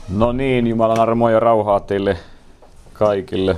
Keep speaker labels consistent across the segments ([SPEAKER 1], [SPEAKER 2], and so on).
[SPEAKER 1] No niin, Jumalan armoa ja rauhaa teille kaikille.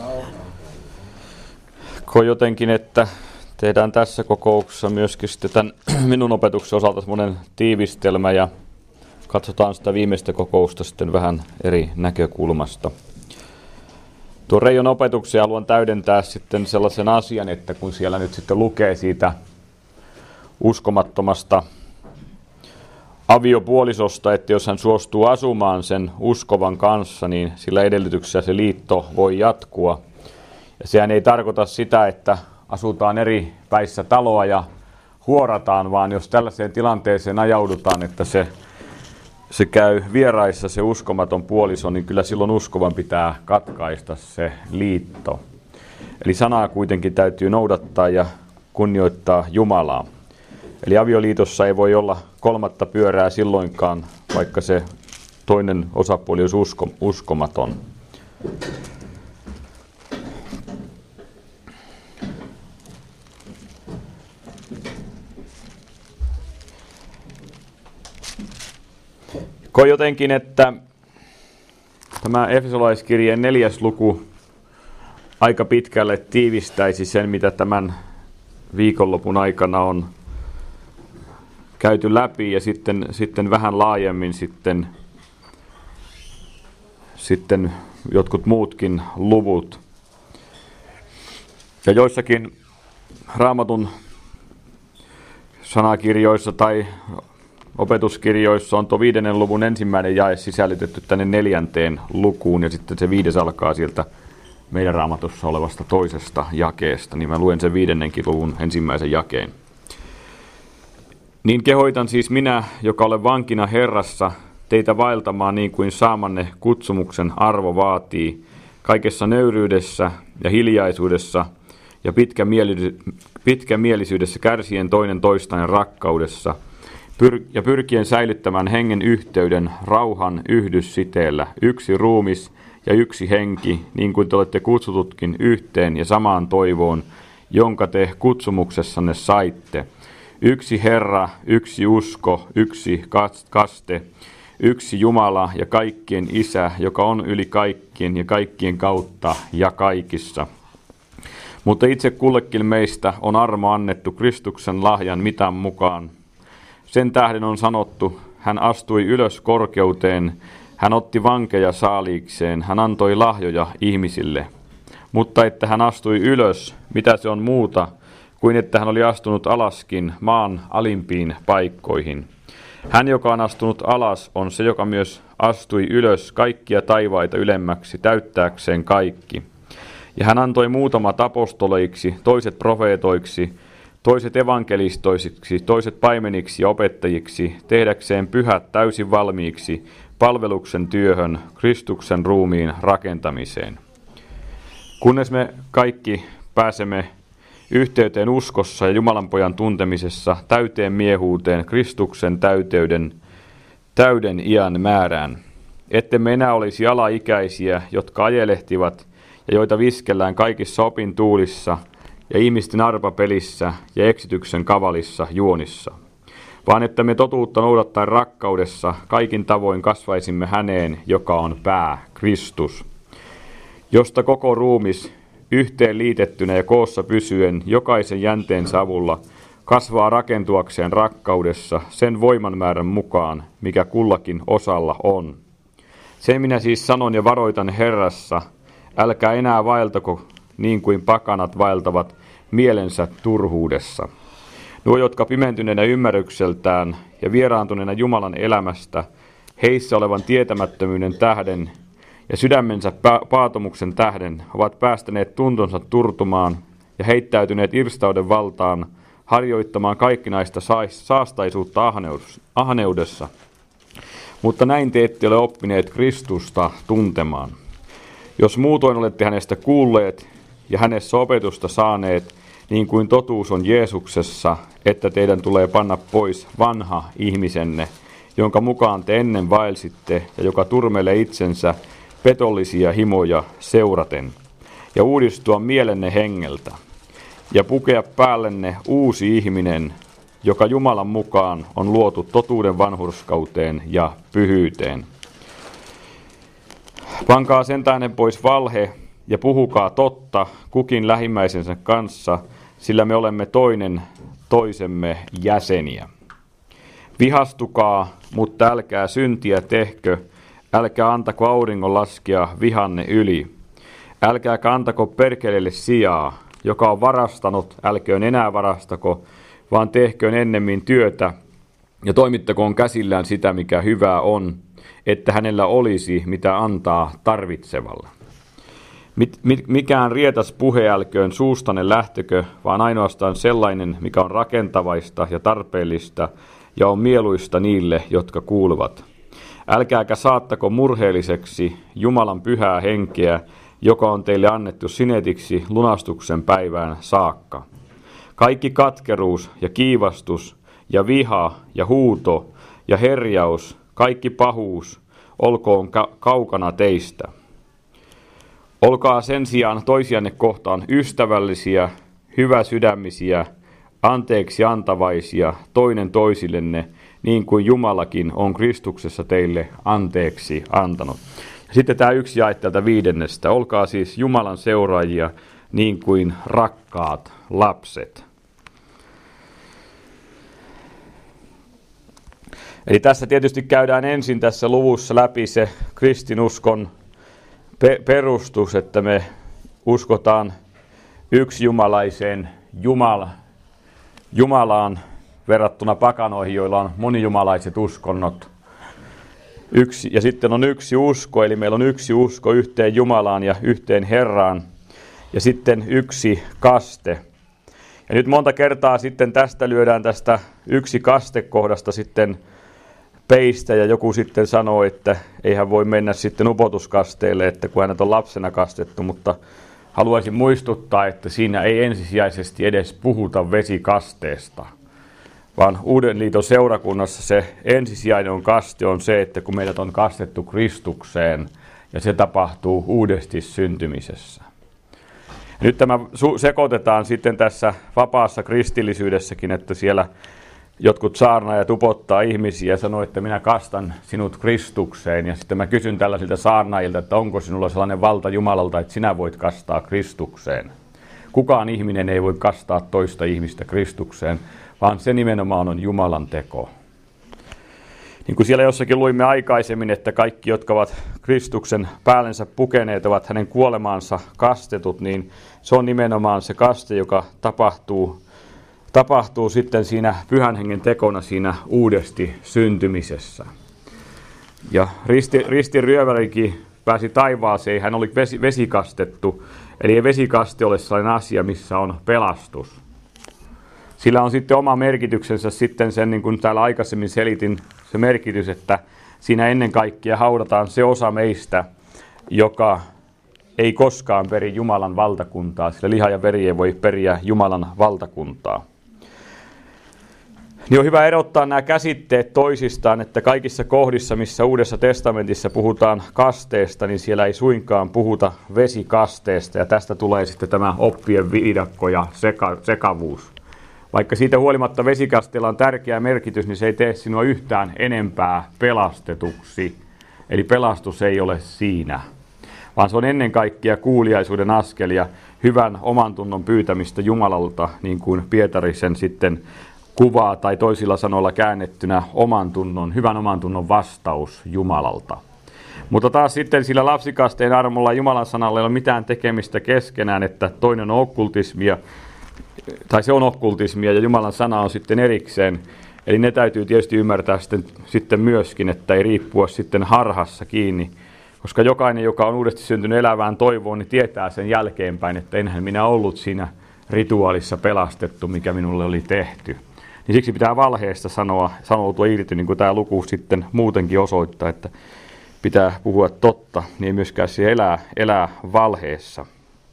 [SPEAKER 1] Koin jotenkin, että tehdään tässä kokouksessa myöskin sitten tämän minun opetuksen osalta semmoinen tiivistelmä ja katsotaan sitä viimeistä kokousta sitten vähän eri näkökulmasta. Tuo Reijon opetuksen haluan täydentää sitten sellaisen asian, että kun siellä nyt sitten lukee siitä uskomattomasta aviopuolisosta, että jos hän suostuu asumaan sen uskovan kanssa, niin sillä edellytyksellä se liitto voi jatkua. Ja sehän ei tarkoita sitä, että asutaan eri päissä taloa ja huorataan, vaan jos tällaiseen tilanteeseen ajaudutaan, että se käy vieraissa se uskomaton puoliso, niin kyllä silloin uskovan pitää katkaista se liitto. Eli sanaa kuitenkin täytyy noudattaa ja kunnioittaa Jumalaa. Eli avioliitossa ei voi olla kolmatta pyörää silloinkaan, vaikka se toinen osapuoli olisi uskomaton. Koin jotenkin, että tämä Efesolaiskirjeen 4. luku aika pitkälle tiivistäisi sen, mitä tämän viikonlopun aikana on käyty läpi, ja sitten vähän laajemmin sitten jotkut muutkin luvut. Ja joissakin Raamatun sanakirjoissa tai opetuskirjoissa on tuo 5. luvun 1. jae sisällytetty tänne 4. lukuun, ja sitten se 5. alkaa sieltä meidän Raamatussa olevasta toisesta jakeesta, niin mä luen sen 5. luvun 1. jakeen. Niin kehoitan siis minä, joka olen vankina Herrassa, teitä vaeltamaan niin kuin saamanne kutsumuksen arvo vaatii, kaikessa nöyryydessä ja hiljaisuudessa ja pitkämielisyydessä kärsien toinen toistaan rakkaudessa, ja pyrkien säilyttämään hengen yhteyden rauhan yhdyssiteellä, yksi ruumis ja yksi henki, niin kuin te olette kutsututkin yhteen ja samaan toivoon, jonka te kutsumuksessanne saitte. Yksi Herra, yksi usko, yksi kaste, yksi Jumala ja kaikkien Isä, joka on yli kaikkien ja kaikkien kautta ja kaikissa. Mutta itse kullekin meistä on armo annettu Kristuksen lahjan mitan mukaan. Sen tähden on sanottu, hän astui ylös korkeuteen, hän otti vankeja saaliikseen, hän antoi lahjoja ihmisille. Mutta että hän astui ylös, mitä se on muuta kuin että hän oli astunut alaskin maan alimpiin paikkoihin. Hän, joka on astunut alas, on se, joka myös astui ylös kaikkia taivaita ylemmäksi täyttääkseen kaikki. Ja hän antoi muutamat apostoleiksi, toiset profeetoiksi, toiset evankelistoisiksi, toiset paimeniksi ja opettajiksi, tehdäkseen pyhät täysin valmiiksi palveluksen työhön, Kristuksen ruumiin rakentamiseen. Kunnes me kaikki pääsemme yhteyteen uskossa ja Jumalan pojan tuntemisessa täyteen miehuuteen Kristuksen täyden iän määrään, ettemme enää olisi alaikäisiä, jotka ajelehtivat ja joita viskellään kaikissa opintuulissa ja ihmisten arpapelissä ja eksityksen kavalissa juonissa, vaan että me totuutta noudattaen rakkaudessa kaikin tavoin kasvaisimme häneen, joka on pää, Kristus, josta koko ruumis yhteen liitettynä ja koossa pysyen jokaisen jänteensä avulla kasvaa rakentuakseen rakkaudessa sen voimanmäärän mukaan, mikä kullakin osalla on. Sen minä siis sanon ja varoitan Herrassa, älkää enää vaeltako niin kuin pakanat vaeltavat mielensä turhuudessa. Nuo, jotka pimentyneenä ymmärrykseltään ja vieraantuneena Jumalan elämästä, heissä olevan tietämättömyyden tähden ja sydämensä paatomuksen tähden ovat päästäneet tuntonsa turtumaan ja heittäytyneet irstauden valtaan harjoittamaan kaikkinaista saastaisuutta ahneudessa. Mutta näin te ette ole oppineet Kristusta tuntemaan. Jos muutoin olette hänestä kuulleet ja hänessä opetusta saaneet, niin kuin totuus on Jeesuksessa, että teidän tulee panna pois vanha ihmisenne, jonka mukaan te ennen vaelsitte ja joka turmelee itsensä petollisia himoja seuraten, ja uudistua mielenne hengeltä, ja pukea päällenne uusi ihminen, joka Jumalan mukaan on luotu totuuden vanhurskauteen ja pyhyyteen. Pankaa sen tähden pois valhe ja puhukaa totta kukin lähimmäisensä kanssa, sillä me olemme toinen toisemme jäseniä. Vihastukaa, mutta älkää syntiä tehkö, älkää antako auringon laskea vihanne yli. Älkääkä antako perkeleelle sijaa, joka on varastanut, älköön enää varastako, vaan tehköön ennemmin työtä ja toimittakoon käsillään sitä, mikä hyvää on, että hänellä olisi, mitä antaa tarvitsevalle. Mikään rietas puhe älköön suustanne lähtökö, vaan ainoastaan sellainen, mikä on rakentavaista ja tarpeellista ja on mieluista niille, jotka kuuluvat. Älkääkä saattako murheelliseksi Jumalan pyhää henkeä, joka on teille annettu sinetiksi lunastuksen päivään saakka. Kaikki katkeruus ja kiivastus ja viha ja huuto ja herjaus, kaikki pahuus, olkoon kaukana teistä. Olkaa sen sijaan toisianne kohtaan ystävällisiä, hyväsydämisiä, anteeksi antavaisia toinen toisillenne, niin kuin Jumalakin on Kristuksessa teille anteeksi antanut. Sitten tämä yksi jae täältä 5. Olkaa siis Jumalan seuraajia niin kuin rakkaat lapset. Eli tässä tietysti käydään ensin tässä luvussa läpi se kristinuskon perustus, että me uskotaan yksijumalaiseen Jumalaan verrattuna pakanoihin, joilla on monijumalaiset uskonnot. Ja sitten on yksi usko, eli meillä on yksi usko yhteen Jumalaan ja yhteen Herraan, ja sitten yksi kaste. Ja nyt monta kertaa sitten tästä lyödään tästä yksi kastekohdasta sitten peistä, ja joku sitten sanoo, että ei hän voi mennä sitten upotuskasteelle, että kun hänet on lapsena kastettu, mutta haluaisin muistuttaa, että siinä ei ensisijaisesti edes puhuta vesikasteesta, vaan Uuden liiton seurakunnassa se ensisijainen kaste on se, että kun meidät on kastettu Kristukseen, ja se tapahtuu uudesti syntymisessä. Nyt tämä sekoitetaan sitten tässä vapaassa kristillisyydessäkin, että siellä jotkut saarnaajat upottaa ihmisiä ja sanoo, että minä kastan sinut Kristukseen. Ja sitten mä kysyn tällaisilta saarnaajilta, että onko sinulla sellainen valta Jumalalta, että sinä voit kastaa Kristukseen. Kukaan ihminen ei voi kastaa toista ihmistä Kristukseen, vaan se nimenomaan on Jumalan teko. Niin kuin siellä jossakin luimme aikaisemmin, että kaikki, jotka ovat Kristuksen päällensä pukeneet, ovat hänen kuolemaansa kastetut, niin se on nimenomaan se kaste, joka tapahtuu sitten siinä Pyhän Hengen tekona siinä uudesti syntymisessä. Ja ristin ryövärikin pääsi taivaaseen, hän oli vesikastettu, eli ei vesikaste ole sellainen asia, missä on pelastus. Sillä on sitten oma merkityksensä sitten sen, niin kuin täällä aikaisemmin selitin, se merkitys, että siinä ennen kaikkea haudataan se osa meistä, joka ei koskaan peri Jumalan valtakuntaa, sillä liha ja veri ei voi periä Jumalan valtakuntaa. Niin on hyvä erottaa nämä käsitteet toisistaan, että kaikissa kohdissa, missä Uudessa testamentissa puhutaan kasteesta, niin siellä ei suinkaan puhuta vesikasteesta, ja tästä tulee sitten tämä oppien viidakko ja sekavuus. Vaikka siitä huolimatta vesikasteella on tärkeä merkitys, niin se ei tee sinua yhtään enempää pelastetuksi. Eli pelastus ei ole siinä, vaan se on ennen kaikkea kuuliaisuuden askel ja hyvän omantunnon pyytämistä Jumalalta, niin kuin Pietari sen sitten kuvaa, tai toisilla sanoilla käännettynä hyvän omantunnon vastaus Jumalalta. Mutta taas sitten sillä lapsikasteen armolla Jumalan sanalla ei ole mitään tekemistä keskenään, että toinen on okkultismia, tai se on okkultismia ja Jumalan sana on sitten erikseen. Eli ne täytyy tietysti ymmärtää sitten myöskin, että ei riippua sitten harhassa kiinni. Koska jokainen, joka on uudesti syntynyt elävään toivoon, niin tietää sen jälkeenpäin, että enhän minä ollut siinä rituaalissa pelastettu, mikä minulle oli tehty. Niin siksi pitää valheesta sanoutua irti, niin kuin tämä luku sitten muutenkin osoittaa, että pitää puhua totta, niin ei myöskään se elää valheessa.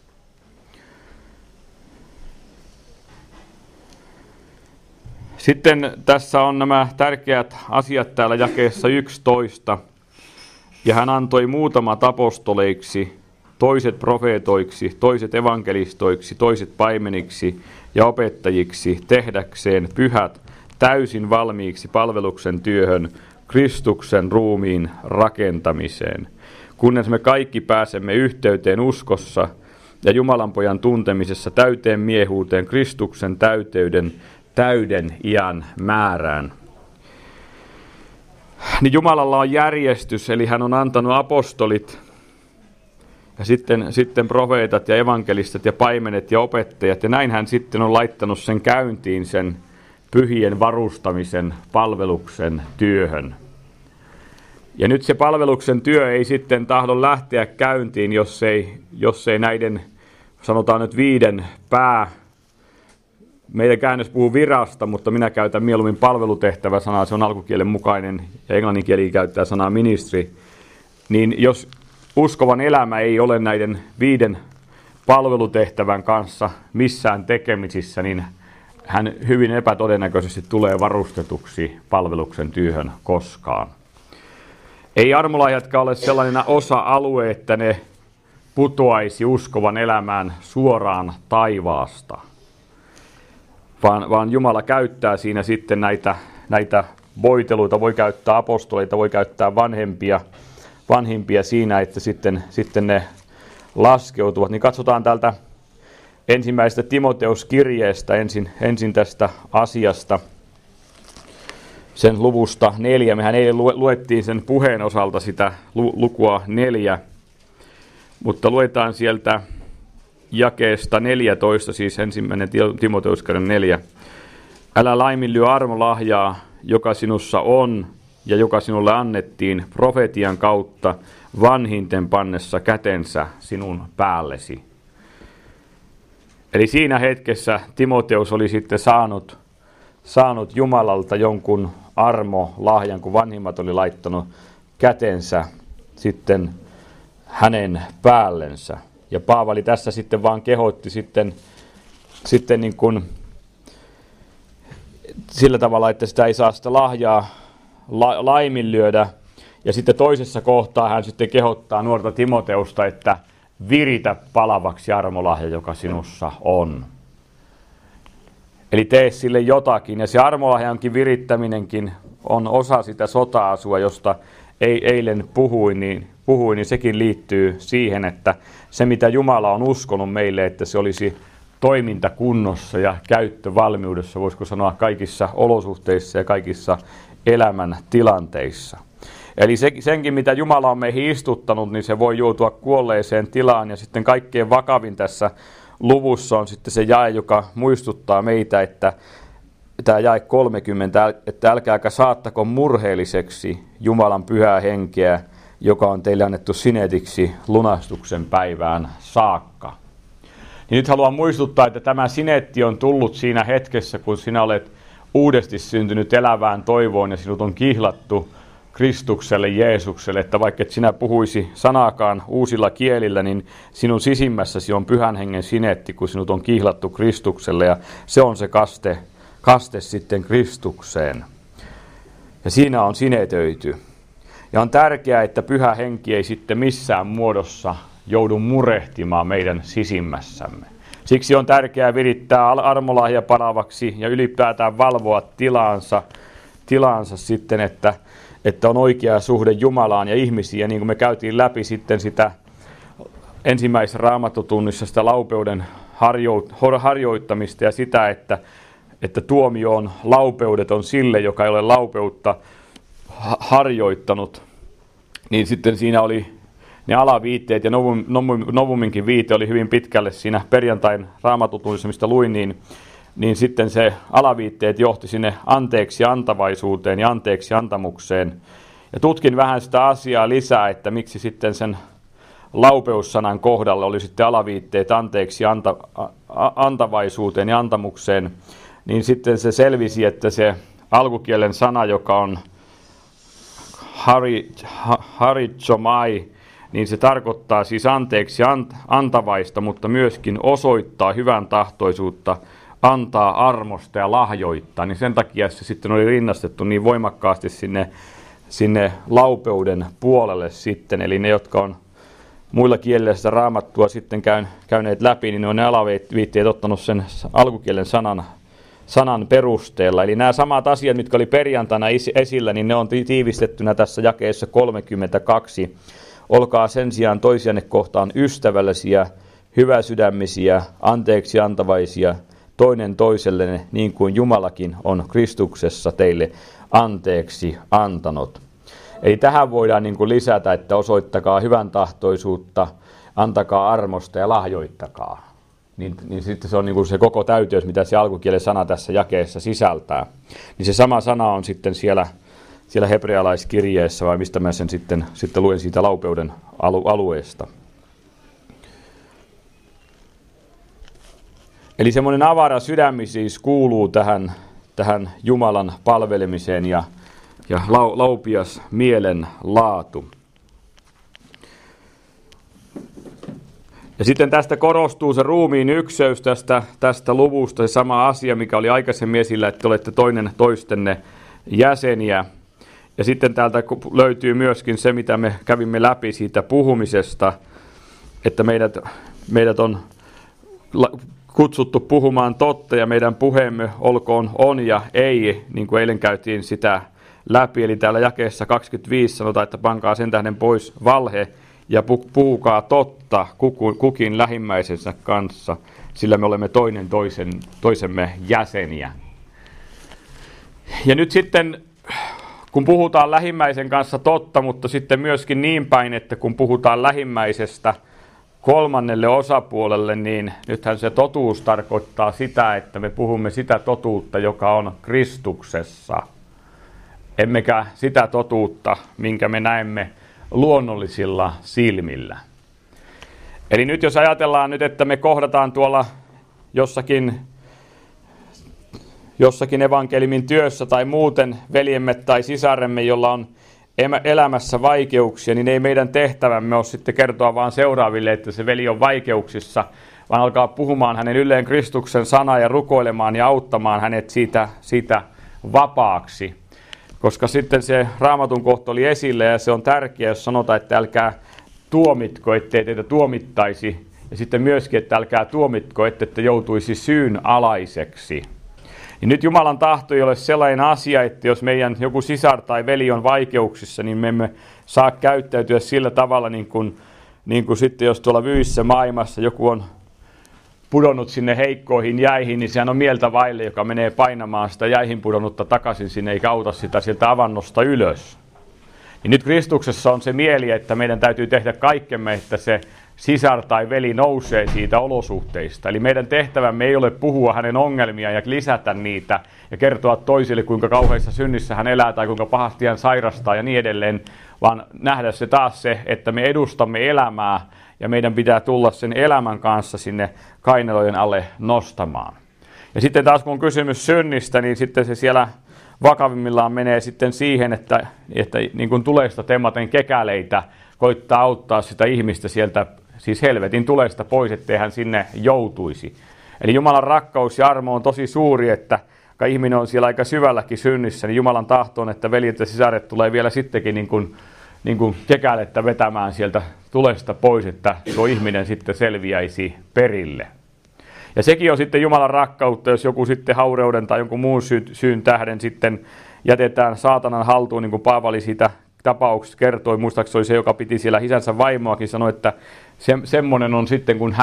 [SPEAKER 1] Sitten tässä on nämä tärkeät asiat täällä jakeessa 11. Ja hän antoi muutamat apostoleiksi, toiset profeetoiksi, toiset evankelistoiksi, toiset paimeniksi ja opettajiksi tehdäkseen pyhät täysin valmiiksi palveluksen työhön, Kristuksen ruumiin rakentamiseen. kunnes me kaikki pääsemme yhteyteen uskossa ja Jumalan pojan tuntemisessa täyteen miehuuteen Kristuksen täyden iän määrään. Niin Jumalalla on järjestys, eli hän on antanut apostolit ja sitten profeetat ja evankelistat ja paimenet ja opettajat. Ja näin hän sitten on laittanut sen käyntiin, sen pyhien varustamisen palveluksen työhön. Ja nyt se palveluksen työ ei sitten tahdo lähteä käyntiin, jos ei näiden, sanotaan nyt 5 meidän käännös puhuu virasta, mutta minä käytän mieluummin palvelutehtävä-sanaa, se on alkukielen mukainen, ja englannin kieli käyttää sanaa ministry. Niin jos uskovan elämä ei ole näiden 5 palvelutehtävän kanssa missään tekemisissä, niin hän hyvin epätodennäköisesti tulee varustetuksi palveluksen työhön koskaan. Ei armolahjatkaan ole sellainen osa-alue, että ne putoaisi uskovan elämään suoraan taivaasta, vaan Jumala käyttää siinä sitten näitä voiteluita, voi käyttää apostoleita, voi käyttää vanhimpia siinä, että sitten ne laskeutuvat. Niin katsotaan täältä ensimmäisestä Timoteuskirjeestä ensin tästä asiasta, sen luvusta 4. Mehän eilen luettiin sen puheen osalta sitä lukua 4, mutta luetaan sieltä jakeesta 14, siis ensimmäinen Timoteuskirja 4. Älä laiminlyö armolahjaa, joka sinussa on ja joka sinulle annettiin profetian kautta vanhinten pannessa kätensä sinun päällesi. Eli siinä hetkessä Timoteus oli sitten saanut Jumalalta jonkun armolahjan, kun vanhimmat oli laittanut kätensä sitten hänen päällensä. Ja Paavali tässä sitten vaan kehotti sitten niin kuin sillä tavalla, että sitä ei saa sitä lahjaa laiminlyödä. Ja sitten toisessa kohtaa hän sitten kehottaa nuorta Timoteusta, että viritä palavaksi armolahja, joka sinussa on. Eli tee sille jotakin. Ja se armolahjankin virittäminenkin on osa sitä sota-asua, josta eilen puhuin, niin sekin liittyy siihen, että se mitä Jumala on uskonut meille, että se olisi toimintakunnossa ja käyttövalmiudessa, voisiko sanoa kaikissa olosuhteissa ja kaikissa elämän tilanteissa. Eli senkin, mitä Jumala on meihin istuttanut, niin se voi joutua kuolleeseen tilaan. Ja sitten kaikkein vakavin tässä luvussa on sitten se jae, joka muistuttaa meitä, että tämä jae 30, että älkääkä saattako murheelliseksi Jumalan pyhää henkeä, joka on teille annettu sinetiksi lunastuksen päivään saakka. Niin nyt haluan muistuttaa, että tämä sinetti on tullut siinä hetkessä, kun sinä olet uudesti syntynyt elävään toivoon ja sinut on kihlattu Kristukselle, Jeesukselle, että vaikka et sinä puhuisi sanaakaan uusilla kielillä, niin sinun sisimmässäsi on pyhän hengen sinetti, kun sinut on kihlattu Kristukselle, ja se on se kaste sitten Kristukseen. Ja siinä on sinetöity. Ja on tärkeää, että pyhä henki ei sitten missään muodossa joudu murehtimaan meidän sisimmässämme. Siksi on tärkeää virittää armolahja palavaksi ja ylipäätään valvoa tilaansa sitten, että on oikea suhde Jumalaan ja ihmisiin. Ja niin kuin me käytiin läpi sitten sitä ensimmäisessä Raamattutunnissa sitä laupeuden harjoittamista ja sitä, että tuomio on laupeudeton sille, joka ei ole laupeutta harjoittanut, niin sitten siinä oli ne alaviitteet ja Novuminkin viite oli hyvin pitkälle siinä perjantain Raamattutunnissa, mistä luin, niin sitten se alaviitteet johti sinne anteeksi antavaisuuteen ja anteeksi antamukseen. Ja tutkin vähän sitä asiaa lisää, että miksi sitten sen laupeussanan kohdalla oli sitten alaviitteet anteeksi antavaisuuteen ja antamukseen, niin sitten se selvisi, että se alkukielen sana, joka on harizomai, niin se tarkoittaa siis anteeksi antavaista, mutta myöskin osoittaa hyvän tahtoisuutta, antaa armosta ja lahjoittaa. Niin sen takia se sitten oli rinnastettu niin voimakkaasti sinne laupeuden puolelle sitten. Eli ne, jotka on muilla kielillä sitä Raamattua sitten käyneet läpi, niin ne on ne alaviitteet ottanut sen alkukielen sanan perusteella. Eli nämä samat asiat, mitkä oli perjantaina esillä, niin ne on tiivistettynä tässä jakeessa 32 Olkaa sen sijaan toisianne kohtaan ystävällisiä, hyväsydämisiä, anteeksi antavaisia, toinen toisellenne, niin kuin Jumalakin on Kristuksessa teille anteeksi antanut. Eli tähän voidaan niin kuin lisätä, että osoittakaa hyvän tahtoisuutta, antakaa armosta ja lahjoittakaa. Niin sitten se on niin kuin se koko täyteys, mitä se alkukielen sana tässä jakeessa sisältää. Niin se sama sana on sitten siellä hebrealaiskirjeessä, vai mistä mä sen sitten luen siitä laupeuden alueesta. Eli semmoinen avara sydämi siis kuuluu tähän Jumalan palvelemiseen ja laupias mielen laatu. Ja sitten tästä korostuu se ruumiin ykseys tästä luvusta, se sama asia, mikä oli aikaisemmin esillä, että olette toinen toistenne jäseniä. Ja sitten täältä löytyy myöskin se, mitä me kävimme läpi siitä puhumisesta, että meidät on kutsuttu puhumaan totta ja meidän puheemme olkoon on ja ei, niin kuin eilen käytiin sitä läpi. Eli täällä jakeessa 25 sanotaan, että pankaa sen tähden pois valhe ja puhukaa totta kukin lähimmäisensä kanssa, sillä me olemme toinen toisemme jäseniä. Ja nyt sitten, kun puhutaan lähimmäisen kanssa totta, mutta sitten myöskin niin päin, että kun puhutaan lähimmäisestä kolmannelle osapuolelle, niin nythän se totuus tarkoittaa sitä, että me puhumme sitä totuutta, joka on Kristuksessa. Emmekä sitä totuutta, minkä me näemme luonnollisilla silmillä. Eli nyt jos ajatellaan nyt, että me kohdataan tuolla jossakin evankeliumin työssä tai muuten veljemme tai sisaremme, jolla on elämässä vaikeuksia, niin ei meidän tehtävämme ole sitten kertoa vaan seuraaville, että se veli on vaikeuksissa, vaan alkaa puhumaan hänen ylleen Kristuksen sanaa ja rukoilemaan ja auttamaan hänet siitä vapaaksi. Koska sitten se Raamatun kohta oli esille ja se on tärkeää, jos sanotaan, että älkää tuomitko, ettei teitä tuomittaisi. Ja sitten myöskin, että älkää tuomitko, ettette joutuisi syyn alaiseksi. Ja nyt Jumalan tahto ei ole sellainen asia, että jos meidän joku sisar tai veli on vaikeuksissa, niin me emme saa käyttäytyä sillä tavalla, niin kuin sitten jos tuolla vyyssä maailmassa joku on pudonnut sinne heikkoihin jäihin, niin sehän on mieltä vaille, joka menee painamaan sitä jäihin pudonnutta takaisin sinne, eikä auta sitä sieltä avannosta ylös. Ja nyt Kristuksessa on se mieli, että meidän täytyy tehdä kaikkemme, että se sisar tai veli nousee siitä olosuhteista. Eli meidän tehtävämme ei ole puhua hänen ongelmia ja lisätä niitä ja kertoa toisille, kuinka kauheissa synnissä hän elää tai kuinka pahasti hän sairastaa ja niin edelleen, vaan nähdä se taas se, että me edustamme elämää ja meidän pitää tulla sen elämän kanssa sinne kainalojen alle nostamaan. Ja sitten taas kun on kysymys synnistä, niin sitten se siellä vakavimmillaan menee sitten siihen, että niin kuin tuleista temmaten kekäleitä koittaa auttaa sitä ihmistä sieltä, siis helvetin tuleista pois, ettei hän sinne joutuisi. Eli Jumalan rakkaus ja armo on tosi suuri, että ihminen on siellä aika syvälläkin synnissä, niin Jumalan tahto on, että veljet ja sisaret tulee vielä sittenkin niin kuin kekälettä vetämään sieltä tulesta pois, että tuo ihminen sitten selviäisi perille. Ja sekin on sitten Jumalan rakkautta, jos joku sitten haureuden tai jonkun muun syyn tähden sitten jätetään saatanan haltuun, niin kuin Paavali siitä tapauksesta kertoi. Muistaakseni oli se, joka piti siellä isänsä vaimoakin, sanoi, että semmoinen on sitten, kun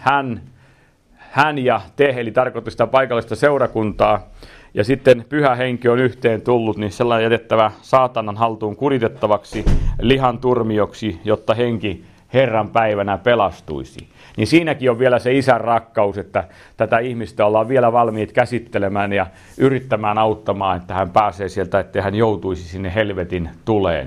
[SPEAKER 1] hän ja te, eli tarkoitti sitä paikallista seurakuntaa, ja sitten pyhä henki on yhteen tullut, niin sellainen jätettävä saatanan haltuun kuritettavaksi lihan turmioksi, jotta henki Herran päivänä pelastuisi. Niin siinäkin on vielä se isän rakkaus, että tätä ihmistä ollaan vielä valmiit käsittelemään ja yrittämään auttamaan, että hän pääsee sieltä, ettei hän joutuisi sinne helvetin tuleen.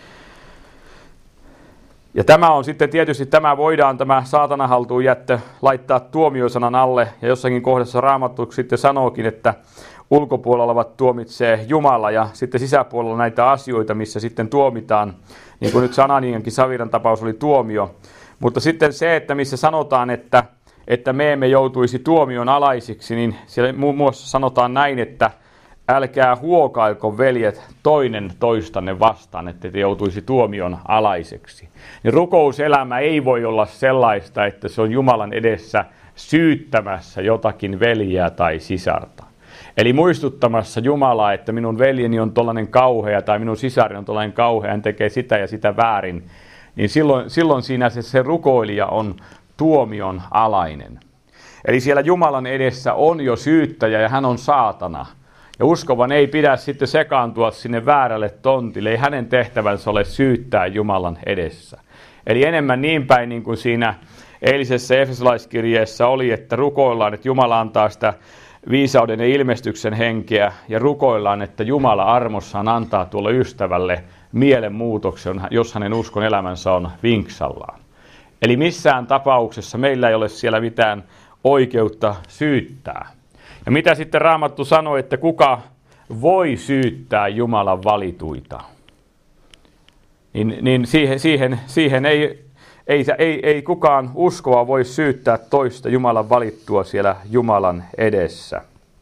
[SPEAKER 1] Ja tämä on sitten tietysti, tämä saatanan haltuun jättö laittaa tuomiosanan alle, ja jossakin kohdassa Raamattu sitten sanookin, että ulkopuolella olevat tuomitsee Jumala, ja sitten sisäpuolella näitä asioita, missä sitten tuomitaan, niin kuin nyt Sananiankin Saviran tapaus oli tuomio. Mutta sitten se, että missä sanotaan, että me emme joutuisi tuomion alaisiksi, niin siellä muun muassa sanotaan näin, että älkää huokailko veljet toinen toistanne vastaan, että te joutuisi tuomion alaiseksi. Niin rukouselämä ei voi olla sellaista, että se on Jumalan edessä syyttämässä jotakin veljeä tai sisarta. Eli muistuttamassa Jumalaa, että minun veljeni on tollainen kauhea tai minun sisari on tollainen kauhea, hän tekee sitä ja sitä väärin. niin silloin siinä se rukoilija on tuomion alainen. Eli siellä Jumalan edessä on jo syyttäjä ja hän on saatana. Ja uskovan ei pidä sitten sekaantua sinne väärälle tontille. Ei hänen tehtävänsä ole syyttää Jumalan edessä. Eli enemmän niin päin niin kuin siinä eilisessä Efesolaiskirjeessä oli, että rukoillaan, että Jumala antaa sitä viisauden ja ilmestyksen henkeä. Ja rukoillaan, että Jumala armossaan antaa tuolle ystävälle mielenmuutoksen, jos hänen uskon elämänsä on vinksallaan. Eli missään tapauksessa meillä ei ole siellä mitään oikeutta syyttää. Ja mitä sitten Raamattu sanoi, että kuka voi syyttää Jumalan valituita? Niin siihen ei kukaan uskova voi syyttää toista Jumalan valittua siellä Jumalan edessä.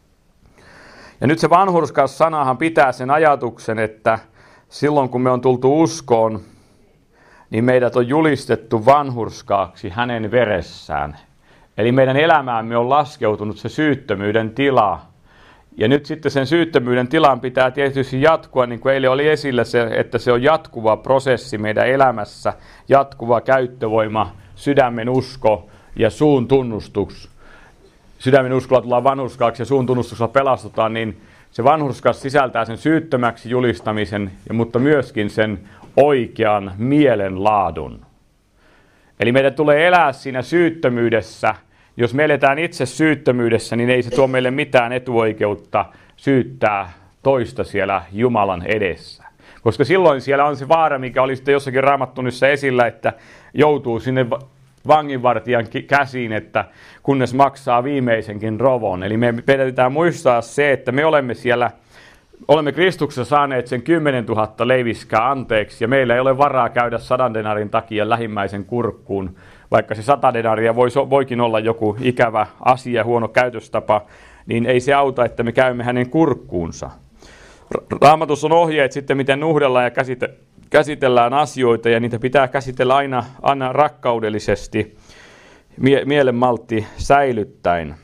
[SPEAKER 1] Ja nyt se vanhurskas sanahan pitää sen ajatuksen, että silloin kun me on tultu uskoon, niin meidät on julistettu vanhurskaaksi hänen veressään. Eli meidän elämäämme on laskeutunut se syyttömyyden tila. Ja nyt sitten sen syyttömyyden tilan pitää tietysti jatkua, niin kuin eilen oli esillä se, että se on jatkuva prosessi meidän elämässä, jatkuva käyttövoima, sydämen usko ja suun tunnustus. Sydämen uskolla tullaan vanhurskaaksi ja suun tunnustuksella pelastutaan, niin se vanhurskas sisältää sen syyttömäksi julistamisen, mutta myöskin sen oikean mielenlaadun. Eli meidän tulee elää siinä syyttömyydessä. Jos me eletään itse syyttömyydessä, niin ei se tuo meille mitään etuoikeutta syyttää toista siellä Jumalan edessä. Koska silloin siellä on se vaara, mikä oli sitten jossakin Raamattunissa esillä, että joutuu sinne vanginvartijan käsiin, että kunnes maksaa viimeisenkin rovon. Eli me pitää muistaa se, että me olemme Kristuksessa saaneet sen 10 000 leiviskää anteeksi, ja meillä ei ole varaa käydä 100 denarin takia lähimmäisen kurkkuun, vaikka se 100 denaria voikin olla joku ikävä asia, huono käytöstapa, niin ei se auta, että me käymme hänen kurkkuunsa. Raamatussa on ohjeet sitten, miten nuhdellaan ja käsitellään asioita, ja niitä pitää käsitellä aina rakkaudellisesti, mielenmaltti säilyttäen.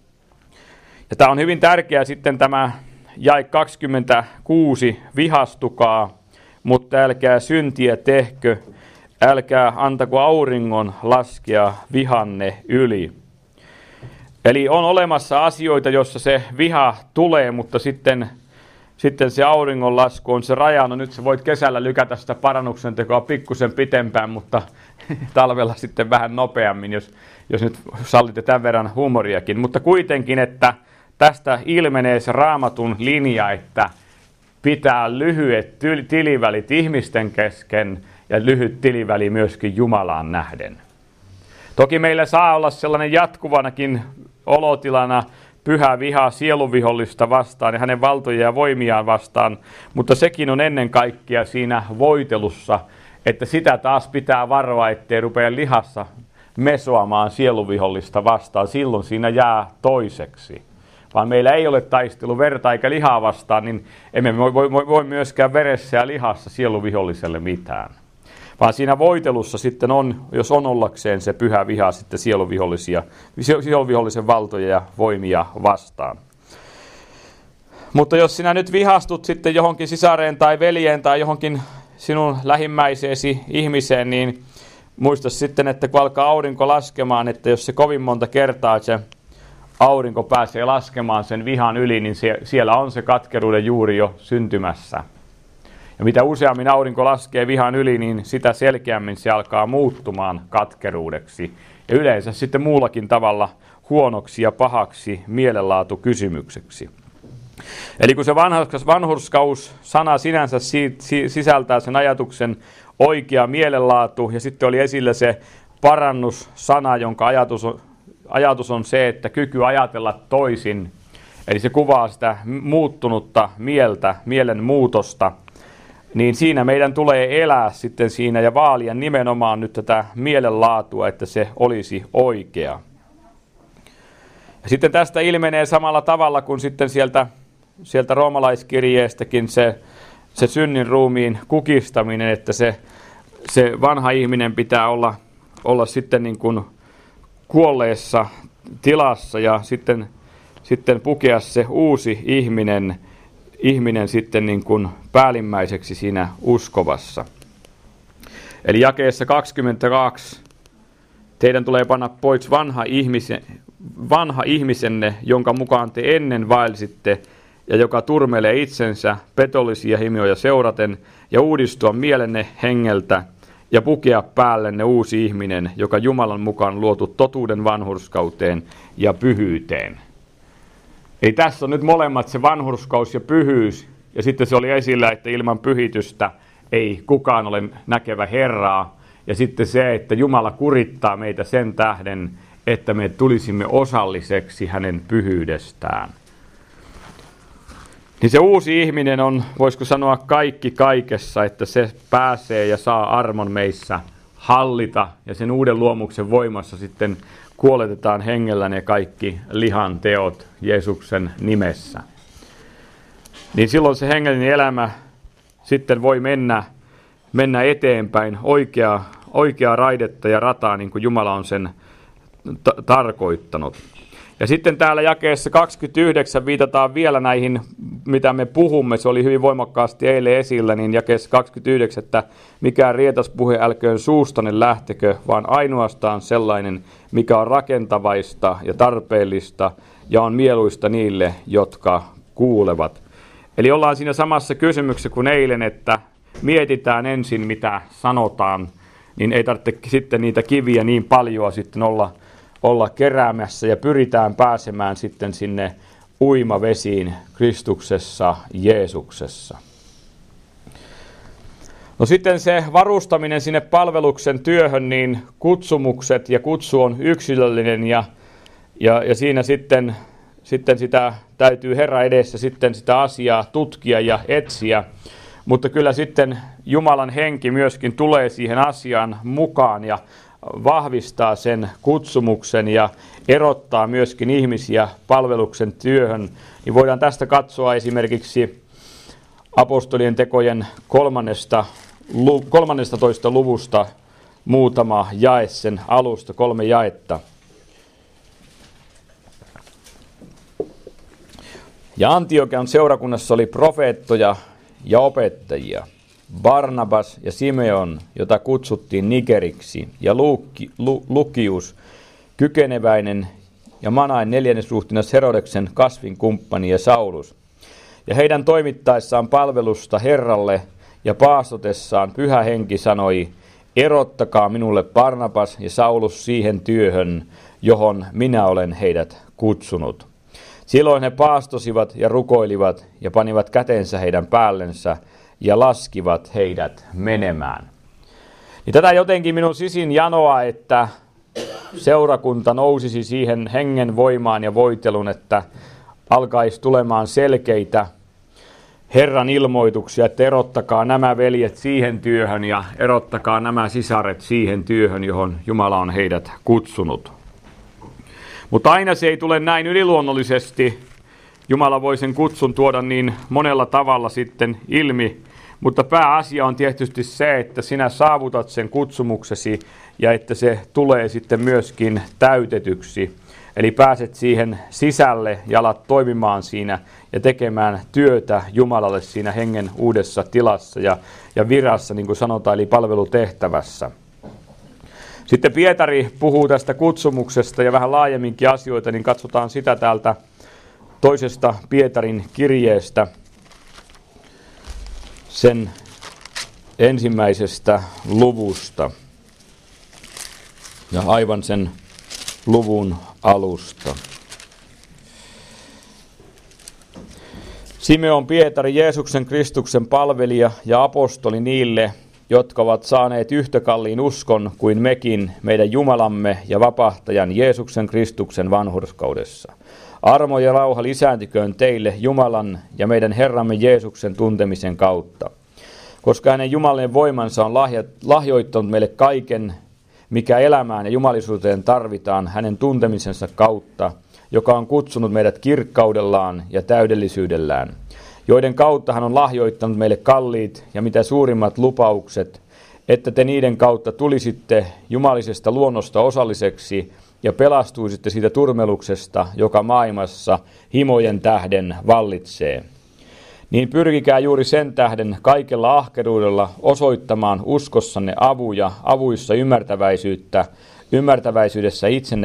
[SPEAKER 1] Ja tämä on hyvin tärkeää sitten tämä jae 26, vihastukaa, mutta älkää syntiä tehkö, älkää antako auringon laskea vihanne yli. Eli on olemassa asioita, joissa se viha tulee, mutta sitten se auringonlasku on se raja. No nyt sä voit kesällä lykätä sitä parannuksen tekoa pikkusen pitempään, mutta talvella sitten vähän nopeammin, jos nyt sallitte tämän verran huumoriakin. Mutta kuitenkin, että tästä ilmenee se Raamatun linja, että pitää lyhyet tilivälit ihmisten kesken ja lyhyt tiliväli myöskin Jumalaan nähden. Toki meillä saa olla sellainen jatkuvanakin olotilana pyhä viha sieluvihollista vastaan ja hänen valtoja ja voimiaan vastaan, mutta sekin on ennen kaikkea siinä voitelussa, että sitä taas pitää varoa, ettei rupea lihassa mesoamaan sieluvihollista vastaan. Silloin siinä jää toiseksi. Vaan meillä ei ole taistelu verta eikä lihaa vastaan, niin emme voi myöskään veressä ja lihassa sieluviholliselle mitään. Vaan siinä voitelussa sitten on, jos on ollakseen se pyhä viha sitten sieluvihollisen valtoja ja voimia vastaan. Mutta jos sinä nyt vihastut sitten johonkin sisareen tai veljeen tai johonkin sinun lähimmäiseesi ihmiseen, niin muista sitten, että kun alkaa aurinko laskemaan, että jos se kovin monta kertaa se aurinko pääsee laskemaan sen vihan yli, niin siellä on se katkeruuden juuri jo syntymässä. Ja mitä useammin aurinko laskee vihan yli, niin sitä selkeämmin se alkaa muuttumaan katkeruudeksi. Ja yleensä sitten muullakin tavalla huonoksi ja pahaksi mielenlaatukysymykseksi. Eli kun se vanhurskaus-sana sinänsä sisältää sen ajatuksen oikea mielenlaatu, ja sitten oli esillä se parannussana, jonka ajatus on se, että kyky ajatella toisin. Eli se kuvaa sitä muuttunutta mielen muutosta. Niin siinä meidän tulee elää sitten siinä ja vaalia nimenomaan nyt tätä mielenlaatua, että se olisi oikea. Ja sitten tästä ilmenee samalla tavalla kuin sitten sieltä roomalaiskirjeestäkin se synnin ruumiin kukistaminen, että se vanha ihminen pitää olla sitten niin kuin kuolleessa tilassa ja sitten pukea se uusi ihminen sitten niin kuin päällimmäiseksi siinä uskovassa. Eli jakeessa 22, teidän tulee panna pois vanha ihmisenne, jonka mukaan te ennen vaelsitte, ja joka turmelee itsensä petollisia himoja seuraten, ja uudistua mielenne hengeltä, ja pukea päällenne uusi ihminen, joka Jumalan mukaan luotu totuuden vanhurskauteen ja pyhyyteen. Eli tässä on nyt molemmat, se vanhurskaus ja pyhyys, ja sitten se oli esillä, että ilman pyhitystä ei kukaan ole näkevä Herraa, ja sitten se, että Jumala kurittaa meitä sen tähden, että me tulisimme osalliseksi hänen pyhyydestään. Niin se uusi ihminen on, voisiko sanoa, kaikki kaikessa, että se pääsee ja saa armon meissä hallita, ja sen uuden luomuksen voimassa sitten kuoletetaan hengellä ne kaikki lihan teot Jeesuksen nimessä. Niin silloin se hengellinen elämä sitten voi mennä eteenpäin oikeaa raidetta ja rataa, niin kuin Jumala on sen tarkoittanut. Ja sitten täällä jakeessa 29 viitataan vielä näihin, mitä me puhumme. Se oli hyvin voimakkaasti eilen esillä, niin jakeessa 29, että mikään rietas puhe älköön suustanne lähtekö, vaan ainoastaan sellainen, mikä on rakentavaista ja tarpeellista ja on mieluista niille, jotka kuulevat. Eli ollaan siinä samassa kysymyksessä kuin eilen, että mietitään ensin, mitä sanotaan, niin ei tarvitse sitten niitä kiviä niin paljon sitten olla keräämässä, ja pyritään pääsemään sitten sinne uimavesiin Kristuksessa, Jeesuksessa. No sitten se varustaminen sinne palveluksen työhön, niin kutsumukset ja kutsu on yksilöllinen, ja siinä sitten sitä täytyy Herran edessä sitten sitä asiaa tutkia ja etsiä, mutta kyllä sitten Jumalan henki myöskin tulee siihen asiaan mukaan ja vahvistaa sen kutsumuksen ja erottaa myöskin ihmisiä palveluksen työhön. Niin voidaan tästä katsoa esimerkiksi apostolien tekojen 13. luvusta muutama jae sen alusta, 3 jaetta. Ja Antiokian seurakunnassa oli profeettoja ja opettajia, Barnabas ja Simeon, jota kutsuttiin Nigeriksi, ja Lukius, kykeneväinen, ja Manaen 4. ruhtinas Herodeksen kasvinkumppani ja Saulus. Ja heidän toimittaessaan palvelusta Herralle ja paastotessaan Pyhä Henki sanoi, erottakaa minulle Barnabas ja Saulus siihen työhön, johon minä olen heidät kutsunut. Silloin he paastosivat ja rukoilivat ja panivat kätensä heidän päällensä ja laskivat heidät menemään. Niin tätä jotenkin minun sisin janoa, että seurakunta nousisi siihen hengen voimaan ja voitelun, että alkaisi tulemaan selkeitä Herran ilmoituksia, että erottakaa nämä veljet siihen työhön ja erottakaa nämä sisaret siihen työhön, johon Jumala on heidät kutsunut. Mutta aina se ei tule näin yliluonnollisesti. Jumala voi sen kutsun tuoda niin monella tavalla sitten ilmi, mutta pääasia on tietysti se, että sinä saavutat sen kutsumuksesi ja että se tulee sitten myöskin täytetyksi. Eli pääset siihen sisälle ja alat toimimaan siinä ja tekemään työtä Jumalalle siinä hengen uudessa tilassa ja virassa, niin kuin sanotaan, eli palvelutehtävässä. Sitten Pietari puhuu tästä kutsumuksesta ja vähän laajemminkin asioita, niin katsotaan sitä täältä toisesta Pietarin kirjeestä, sen 1. luvusta ja aivan sen luvun alusta. Simeon Pietari, Jeesuksen Kristuksen palvelija ja apostoli niille, jotka ovat saaneet yhtä kalliin uskon kuin mekin meidän Jumalamme ja vapahtajan Jeesuksen Kristuksen vanhurskaudessa. Armo ja rauha lisääntyköön teille Jumalan ja meidän Herramme Jeesuksen tuntemisen kautta. Koska hänen Jumalan voimansa on lahjoittanut meille kaiken, mikä elämään ja jumalisuuteen tarvitaan hänen tuntemisensa kautta, joka on kutsunut meidät kirkkaudellaan ja täydellisyydellään, joiden kautta hän on lahjoittanut meille kalliit ja mitä suurimmat lupaukset, että te niiden kautta tulisitte jumalisesta luonnosta osalliseksi ja pelastuisitte siitä turmeluksesta, joka maailmassa himojen tähden vallitsee. Niin pyrkikää juuri sen tähden kaikella ahkeruudella osoittamaan uskossanne avuja, avuissa ymmärtäväisyyttä, ymmärtäväisyydessä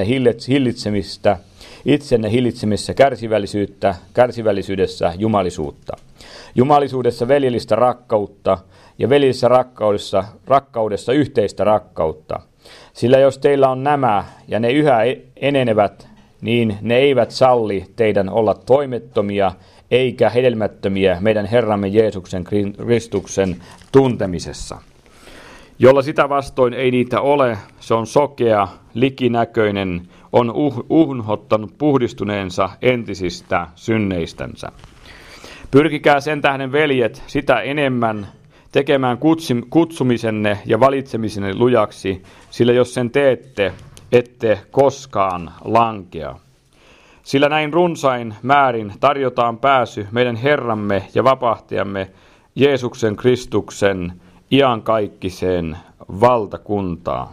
[SPEAKER 1] itsenne hillitsemissä kärsivällisyyttä, kärsivällisyydessä jumalisuutta. Jumalisuudessa veljellistä rakkautta ja veljellisessä rakkaudessa yhteistä rakkautta. Sillä jos teillä on nämä ja ne yhä enenevät, niin ne eivät salli teidän olla toimettomia eikä hedelmättömiä meidän Herramme Jeesuksen Kristuksen tuntemisessa. Jolla sitä vastoin ei niitä ole, se on sokea, likinäköinen, on unhottanut puhdistuneensa entisistä synneistänsä. Pyrkikää sen tähden, veljet, sitä enemmän tekemään kutsumisenne ja valitsemisenne lujaksi, sillä jos sen teette, ette koskaan lankea. Sillä näin runsain määrin tarjotaan pääsy meidän Herramme ja vapahtajamme Jeesuksen Kristuksen iankaikkiseen valtakuntaan.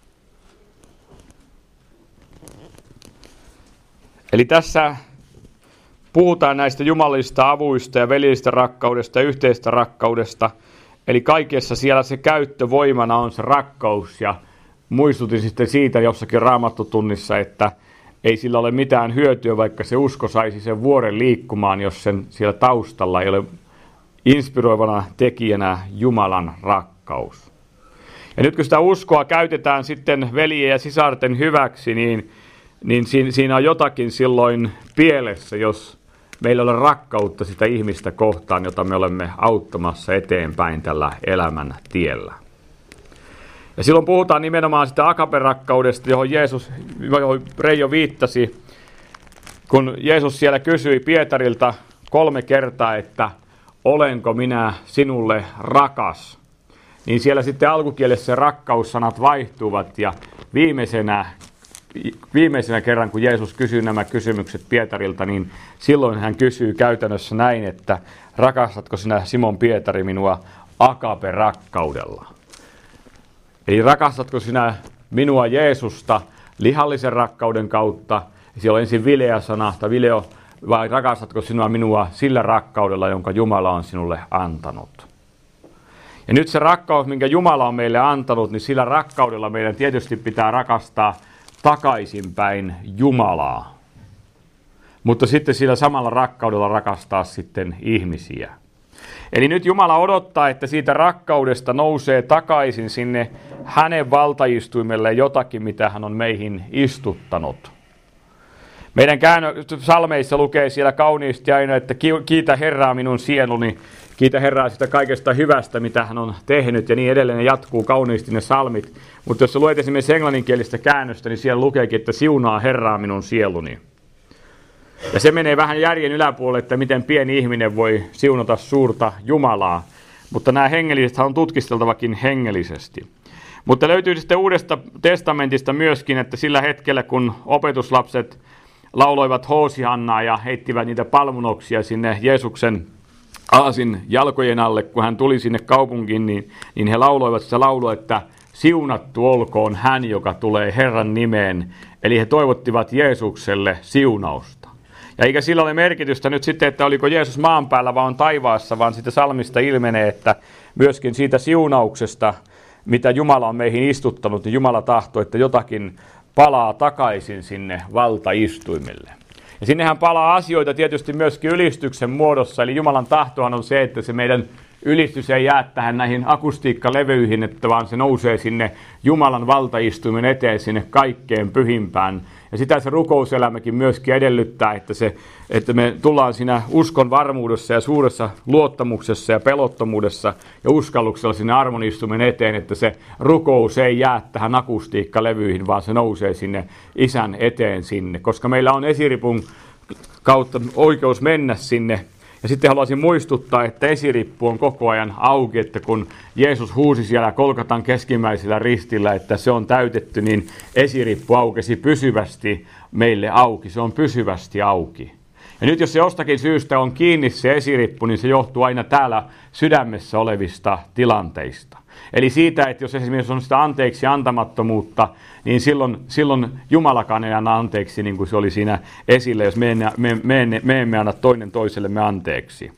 [SPEAKER 1] Eli tässä puhutaan näistä jumalista avuista ja veljellisistä rakkaudesta ja yhteistä rakkaudesta. Eli kaikessa siellä se käyttövoimana on se rakkaus. Ja muistutin sitten siitä jossakin raamattutunnissa, että ei sillä ole mitään hyötyä, vaikka se usko saisi sen vuoren liikkumaan, jos sen siellä taustalla ei ole inspiroivana tekijänä Jumalan rakkaus. Ja nyt kun sitä uskoa käytetään sitten veljien ja sisarten hyväksi, niin siinä on jotakin silloin pielessä, jos meillä on rakkautta sitä ihmistä kohtaan, jota me olemme auttamassa eteenpäin tällä elämän tiellä. Ja silloin puhutaan nimenomaan sitä agape-rakkaudesta, johon Reijo viittasi, kun Jeesus siellä kysyi Pietarilta 3 kertaa, että olenko minä sinulle rakas. Niin siellä sitten alkukielessä rakkaussanat vaihtuvat ja viimeisenä kerran, kun Jeesus kysyy nämä kysymykset Pietarilta, niin silloin hän kysyy käytännössä näin, että rakastatko sinä, Simon Pietari, minua agape-rakkaudella? Eli rakastatko sinä minua Jeesusta lihallisen rakkauden kautta? Siellä on ensin vilea-sana, tai vileo, vai rakastatko sinua minua sillä rakkaudella, jonka Jumala on sinulle antanut? Ja nyt se rakkaus, minkä Jumala on meille antanut, niin sillä rakkaudella meidän tietysti pitää rakastaa takaisinpäin Jumalaa. Mutta sitten sillä samalla rakkaudella rakastaa sitten ihmisiä. Eli nyt Jumala odottaa, että siitä rakkaudesta nousee takaisin sinne hänen valtaistuimelle jotakin, mitä hän on meihin istuttanut. Meidän salmeissa lukee siellä kauniisti aina, että kiitä Herraa minun sieluni, kiitä Herraa sitä kaikesta hyvästä, mitä hän on tehnyt, ja niin edelleen ne jatkuu kauniisti ne salmit. Mutta jos luet esimerkiksi englanninkielistä käännöstä, niin siellä lukeekin, että siunaa Herraa minun sieluni. Ja se menee vähän järjen yläpuolelle, että miten pieni ihminen voi siunata suurta Jumalaa. Mutta nämä hengelliset on tutkisteltavakin hengellisesti. Mutta löytyy sitten Uudesta testamentista myöskin, että sillä hetkellä, kun opetuslapset lauloivat Hoosiannaa ja heittivät niitä palmunoksia sinne Jeesuksen aasin jalkojen alle, kun hän tuli sinne kaupunkiin, niin he lauloivat sitä laulua, että siunattu olkoon hän, joka tulee Herran nimeen. Eli he toivottivat Jeesukselle siunausta. Ja eikä sillä ole merkitystä nyt sitten, että oliko Jeesus maan päällä vai on taivaassa, vaan siitä salmista ilmenee, että myöskin siitä siunauksesta, mitä Jumala on meihin istuttanut, niin Jumala tahtoo, että jotakin palaa takaisin sinne valtaistuimelle. Ja sinnehän palaa asioita tietysti myöskin ylistyksen muodossa, eli Jumalan tahtohan on se, että se meidän ylistys ei jää tähän näihin akustiikkalevyihin, että vaan se nousee sinne Jumalan valtaistuimen eteen, sinne kaikkeen pyhimpään. Ja sitä se rukouselämäkin myöskin edellyttää, että me tullaan siinä uskon varmuudessa ja suuressa luottamuksessa ja pelottomuudessa ja uskalluksella sinne armonistuimen eteen, että se rukous ei jää tähän akustiikkalevyihin, vaan se nousee sinne Isän eteen sinne, koska meillä on esiripun kautta oikeus mennä sinne. Ja sitten haluaisin muistuttaa, että esirippu on koko ajan auki, että kun Jeesus huusi siellä Golgatan keskimmäisellä ristillä, että se on täytetty, niin esirippu aukesi pysyvästi meille auki. Se on pysyvästi auki. Ja nyt jos se jostakin syystä on kiinni se esirippu, niin se johtuu aina täällä sydämessä olevista tilanteista. Eli siitä, että jos esimerkiksi on sitä anteeksi antamattomuutta, niin silloin Jumalakaan ei anna anteeksi, niin kuin se oli siinä esillä, jos me emme anna toinen toisellemme anteeksi.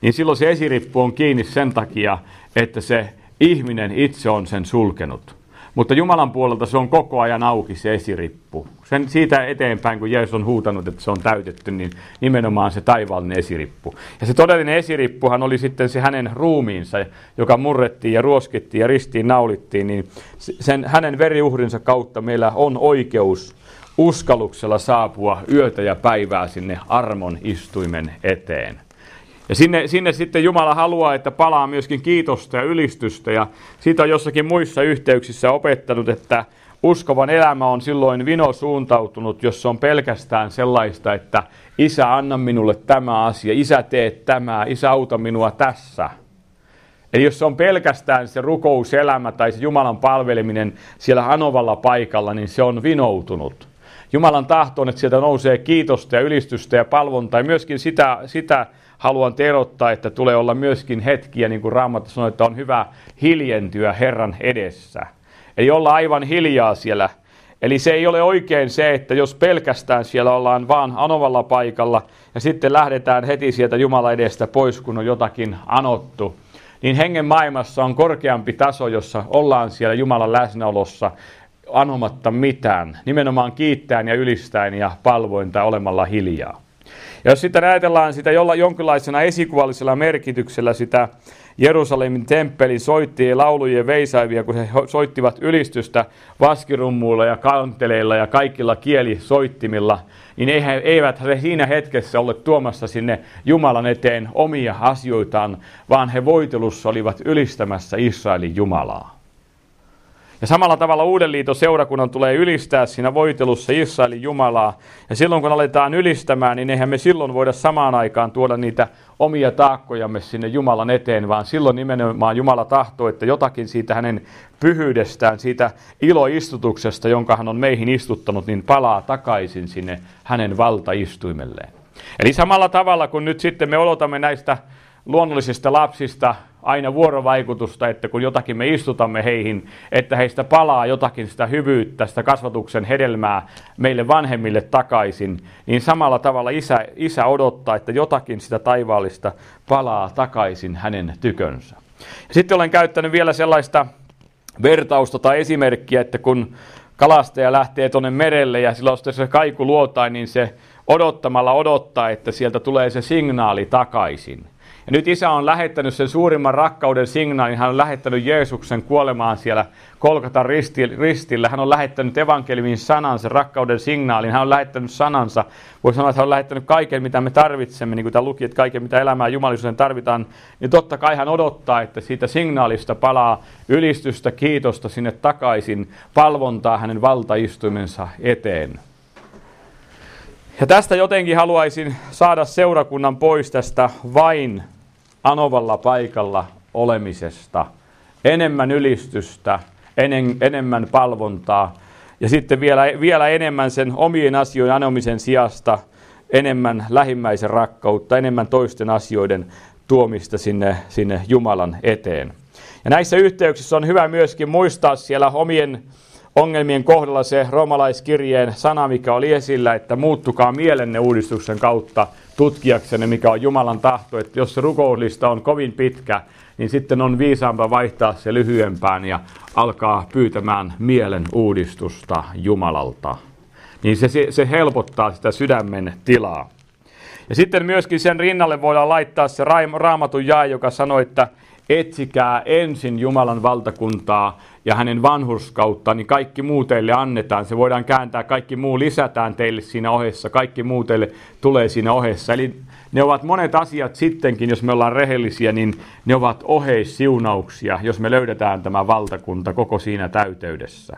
[SPEAKER 1] niin silloin se esirippu on kiinni sen takia, että se ihminen itse on sen sulkenut. Mutta Jumalan puolelta se on koko ajan auki se esirippu. Sen siitä eteenpäin, kun Jeesus on huutanut, että se on täytetty, niin nimenomaan se taivaallinen esirippu. Ja se todellinen esirippuhan oli sitten se hänen ruumiinsa, joka murrettiin ja ruoskittiin ja ristiin naulittiin, niin hänen veriuhrinsa kautta meillä on oikeus uskalluksella saapua yötä ja päivää sinne armon istuimen eteen. Ja sinne sitten Jumala haluaa, että palaa myöskin kiitosta ja ylistystä. Ja siitä on jossakin muissa yhteyksissä opettanut, että uskovan elämä on silloin vinosuuntautunut, jos se on pelkästään sellaista, että Isä, anna minulle tämä asia, Isä, tee tämä, Isä, auta minua tässä. Eli jos se on pelkästään se rukouselämä tai se Jumalan palveleminen siellä anovalla paikalla, niin se on vinoutunut. Jumalan tahto on, että sieltä nousee kiitosta ja ylistystä ja palvontaa. Ja myöskin sitä haluan terottaa, että tulee olla myöskin hetkiä, niin kuin Raamattu sanoo, että on hyvä hiljentyä Herran edessä. Eli olla aivan hiljaa siellä. Eli se ei ole oikein se, että jos pelkästään siellä ollaan vaan anovalla paikalla ja sitten lähdetään heti sieltä Jumalan edestä pois, kun on jotakin anottu, niin hengen maailmassa on korkeampi taso, jossa ollaan siellä Jumalan läsnäolossa anomatta mitään, nimenomaan kiittäen ja ylistäen ja palvoin tai olemalla hiljaa. Ja jos sitten ajatellaan sitä jonkinlaisena esikuvallisella merkityksellä sitä Jerusalemin temppelin soittajien, laulujen veisaivia, kun he soittivat ylistystä vaskirummuilla ja kanteleilla ja kaikilla kielisoittimilla, niin eivät he siinä hetkessä ole tuomassa sinne Jumalan eteen omia asioitaan, vaan he voitelussa olivat ylistämässä Israelin Jumalaa. Ja samalla tavalla Uuden liiton seurakunnan tulee ylistää siinä voitelussa Israelin Jumalaa. Ja silloin kun aletaan ylistämään, niin eihän me silloin voida samaan aikaan tuoda niitä omia taakkojamme sinne Jumalan eteen, vaan silloin nimenomaan Jumala tahtoo, että jotakin siitä hänen pyhyydestään, siitä iloistutuksesta, jonka hän on meihin istuttanut, niin palaa takaisin sinne hänen valtaistuimelleen. Eli samalla tavalla kun nyt sitten me odotamme näistä luonnollisista lapsista aina vuorovaikutusta, että kun jotakin me istutamme heihin, että heistä palaa jotakin sitä hyvyyttä, sitä kasvatuksen hedelmää meille vanhemmille takaisin, niin samalla tavalla isä odottaa, että jotakin sitä taivaallista palaa takaisin hänen tykönsä. Ja sitten olen käyttänyt vielä sellaista vertausta tai esimerkkiä, että kun kalastaja lähtee tuonne merelle ja silloin se kaiku luotain, niin se odottamalla odottaa, että sieltä tulee se signaali takaisin. Ja nyt Isä on lähettänyt sen suurimman rakkauden signaalin. Hän on lähettänyt Jeesuksen kuolemaan siellä Golgatan ristillä. Hän on lähettänyt evankeliumin sanansa, rakkauden signaalin. Hän on lähettänyt sanansa. Voi sanoa, että hän on lähettänyt kaiken, mitä me tarvitsemme, niin kuin tämä luki, että kaiken, mitä elämää jumalisuuteen tarvitaan. Niin totta kai hän odottaa, että siitä signaalista palaa ylistystä, kiitosta sinne takaisin, palvontaa hänen valtaistuimensa eteen. Ja tästä jotenkin haluaisin saada seurakunnan pois tästä vain anovalla paikalla olemisesta. Enemmän ylistystä, enemmän palvontaa ja sitten vielä enemmän sen omien asioiden anomisen sijasta enemmän lähimmäisen rakkautta, enemmän toisten asioiden tuomista sinne Jumalan eteen. Ja näissä yhteyksissä on hyvä myöskin muistaa siellä omien ongelmien kohdalla se roomalaiskirjeen sana, mikä oli esillä, että muuttukaa mielenne uudistuksen kautta tutkijaksenne, mikä on Jumalan tahto. Että jos se rukouslista on kovin pitkä, niin sitten on viisaampaa vaihtaa se lyhyempään ja alkaa pyytämään mielen uudistusta Jumalalta. Niin se helpottaa sitä sydämen tilaa. Ja sitten myöskin sen rinnalle voidaan laittaa se Raamatun jae, joka sanoo, että etsikää ensin Jumalan valtakuntaa ja hänen vanhurskauttaan, niin kaikki muu teille annetaan. Se voidaan kääntää, kaikki muu lisätään teille siinä ohessa, kaikki muu teille tulee siinä ohessa. Eli ne ovat monet asiat sittenkin, jos me ollaan rehellisiä, niin ne ovat oheissiunauksia, jos me löydetään tämä valtakunta koko siinä täyteydessä.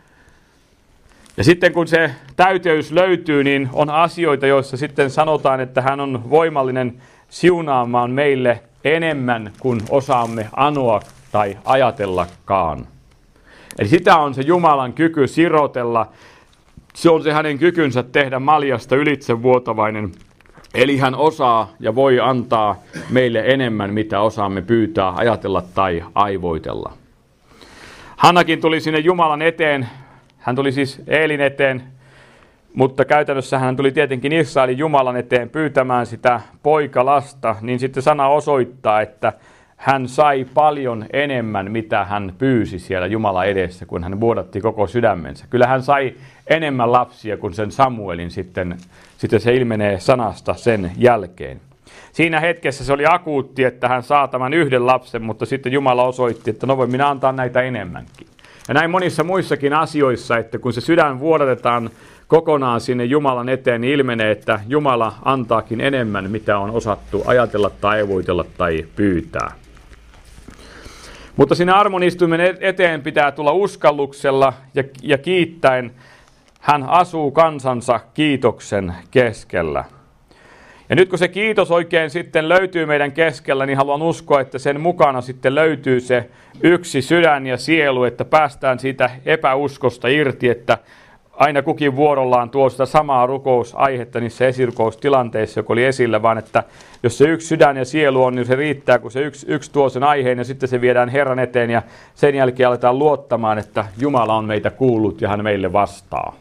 [SPEAKER 1] Ja sitten kun se täyteys löytyy, niin on asioita, joissa sitten sanotaan, että hän on voimallinen siunaamaan meille enemmän kuin osaamme anoa tai ajatellakaan. Eli sitä on se Jumalan kyky sirotella. Se on se hänen kykynsä tehdä maljasta ylitsevuotavainen. Eli hän osaa ja voi antaa meille enemmän, mitä osaamme pyytää, ajatella tai aivoitella. Hannakin tuli sinne Jumalan eteen. Hän tuli siis Eelin eteen Mutta käytännössä hän tuli tietenkin Israelin Jumalan eteen pyytämään sitä poikalasta, niin sitten sana osoittaa, että hän sai paljon enemmän, mitä hän pyysi siellä Jumalan edessä, kun hän vuodatti koko sydämensä. Kyllä hän sai enemmän lapsia kuin sen Samuelin, sitten se ilmenee sanasta sen jälkeen. Siinä hetkessä se oli akuutti, että hän saa tämän yhden lapsen, mutta sitten Jumala osoitti, että no voin minä antaa näitä enemmänkin. Ja näin monissa muissakin asioissa, että kun se sydän vuodatetaan kokonaan sinne Jumalan eteen, niin ilmenee, että Jumala antaakin enemmän, mitä on osattu ajatella tai evoitella tai pyytää. Mutta sinne armonistuimen eteen pitää tulla uskalluksella ja kiittäen. Hän asuu kansansa kiitoksen keskellä. Ja nyt kun se kiitos oikein sitten löytyy meidän keskellä, niin haluan uskoa, että sen mukana sitten löytyy se yksi sydän ja sielu, että päästään siitä epäuskosta irti, että aina kukin vuorollaan tuo sitä samaa rukousaihetta niissä esirukoustilanteissa, joka oli esillä, vaan että jos se yksi sydän ja sielu on, niin se riittää, kun se yksi tuo sen aiheen ja sitten se viedään Herran eteen ja sen jälkeen aletaan luottamaan, että Jumala on meitä kuullut ja hän meille vastaa.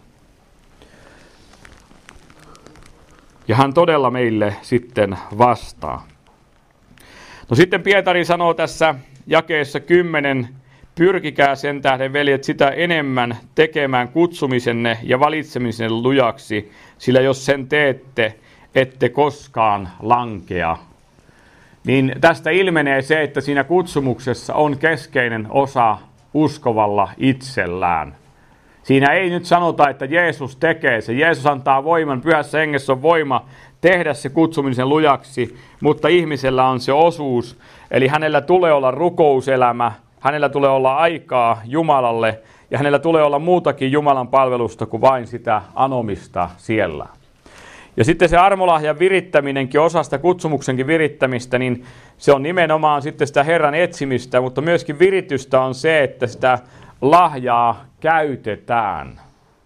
[SPEAKER 1] Ja hän todella meille sitten vastaa. No sitten Pietari sanoo tässä jakeessa 10, pyrkikää sen tähden, veljet, sitä enemmän tekemään kutsumisenne ja valitsemisenne lujaksi, sillä jos sen teette, ette koskaan lankea. Niin tästä ilmenee se, että siinä kutsumuksessa on keskeinen osa uskovalla itsellään. Siinä ei nyt sanota, että Jeesus tekee se. Jeesus antaa voiman, Pyhässä Hengessä on voima tehdä se kutsumisen lujaksi, mutta ihmisellä on se osuus. Eli hänellä tulee olla rukouselämä, hänellä tulee olla aikaa Jumalalle ja hänellä tulee olla muutakin Jumalan palvelusta kuin vain sitä anomista siellä. Ja sitten se armolahjan virittäminenkin, osa sitä kutsumuksenkin virittämistä, niin se on nimenomaan sitten sitä Herran etsimistä, mutta myöskin viritystä on se, että sitä lahjaa käytetään.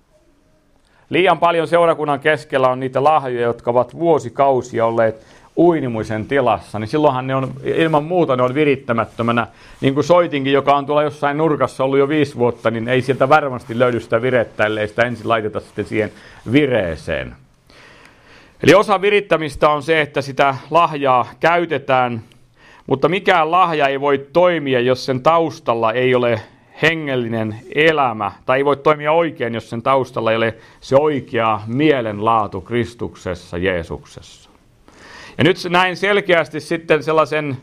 [SPEAKER 1] Liian paljon seurakunnan keskellä on niitä lahjoja, jotka ovat vuosikausia olleet uinimisen tilassa, niin silloinhan ne on, ilman muuta ne on virittämättömänä. Niin kuin soitinkin, joka on tuolla jossain nurkassa ollut jo 5 vuotta, niin ei sieltä varmasti löydy sitä virettä, ellei sitä ensin laiteta sitten siihen vireeseen. Eli osa virittämistä on se, että sitä lahjaa käytetään, mutta mikään lahja ei voi toimia, jos sen taustalla ei ole hengellinen elämä, tai ei voi toimia oikein, jos sen taustalla ei ole se oikea mielenlaatu Kristuksessa, Jeesuksessa. Ja nyt näin selkeästi sitten sellaisen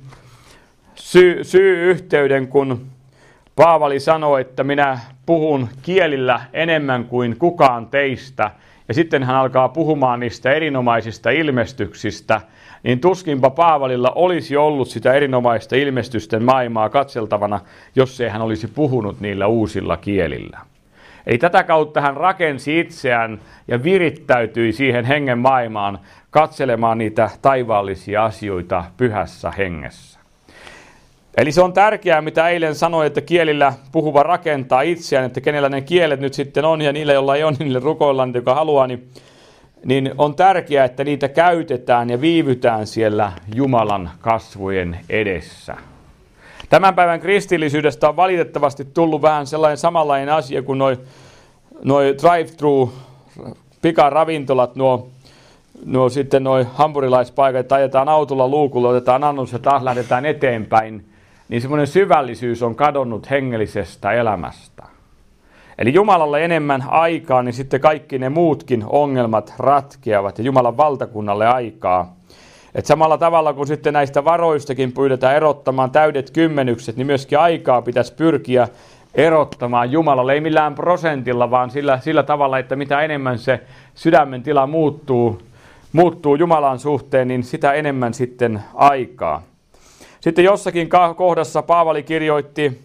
[SPEAKER 1] syy-yhteyden, kun Paavali sanoi, että minä puhun kielillä enemmän kuin kukaan teistä, ja sitten hän alkaa puhumaan niistä erinomaisista ilmestyksistä, niin tuskinpa Paavalilla olisi ollut sitä erinomaista ilmestysten maailmaa katseltavana, jos ei hän olisi puhunut niillä uusilla kielillä. Eli tätä kautta hän rakensi itseään ja virittäytyi siihen hengen maailmaan katselemaan niitä taivaallisia asioita pyhässä hengessä. Eli se on tärkeää, mitä eilen sanoin, että kielillä puhuva rakentaa itseään, että kenellä ne kielet nyt sitten on ja niillä, joilla ei ole, niille rukoillaan, niitä, joka haluaa, niin on tärkeää, että niitä käytetään ja viivytään siellä Jumalan kasvojen edessä. Tämän päivän kristillisyydestä on valitettavasti tullut vähän sellainen samanlainen asia kuin noi drive-thru pikaravintolat, nuo sitten nuo hampurilaispaikat, että ajetaan autolla luukulle, otetaan annos ja taas lähdetään eteenpäin, niin semmoinen syvällisyys on kadonnut hengellisestä elämästä. Eli Jumalalle enemmän aikaa, niin sitten kaikki ne muutkin ongelmat ratkeavat ja Jumalan valtakunnalle aikaa. Et samalla tavalla kuin sitten näistä varoistakin pyydetään erottamaan täydet kymmenykset, niin myöskin aikaa pitäisi pyrkiä erottamaan Jumalalle. Ei millään prosentilla, vaan sillä tavalla, että mitä enemmän se sydämen tila muuttuu Jumalan suhteen, niin sitä enemmän sitten aikaa. Sitten jossakin kohdassa Paavali kirjoitti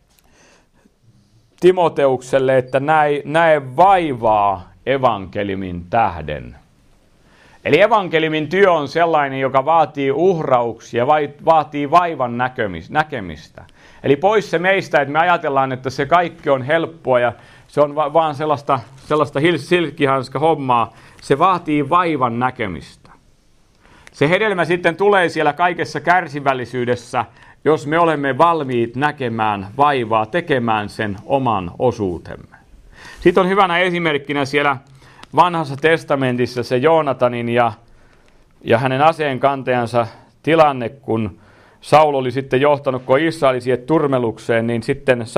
[SPEAKER 1] Timoteukselle, että näe vaivaa evankeliumin tähden. Eli evankeliumin työ on sellainen, joka vaatii uhrauksia, vaatii vaivan näkemistä. Eli pois se meistä, että me ajatellaan, että se kaikki on helppoa ja se on vaan sellaista silkkihanska hommaa. Se vaatii vaivan näkemistä. Se hedelmä sitten tulee siellä kaikessa kärsivällisyydessä, jos me olemme valmiit näkemään vaivaa, tekemään sen oman osuutemme. Sitten on hyvänä esimerkkinä siellä vanhassa testamentissa se Joonatanin ja hänen aseenkantajansa tilanne, kun Saul oli sitten johtanut koko Israelin siihen turmelukseen, niin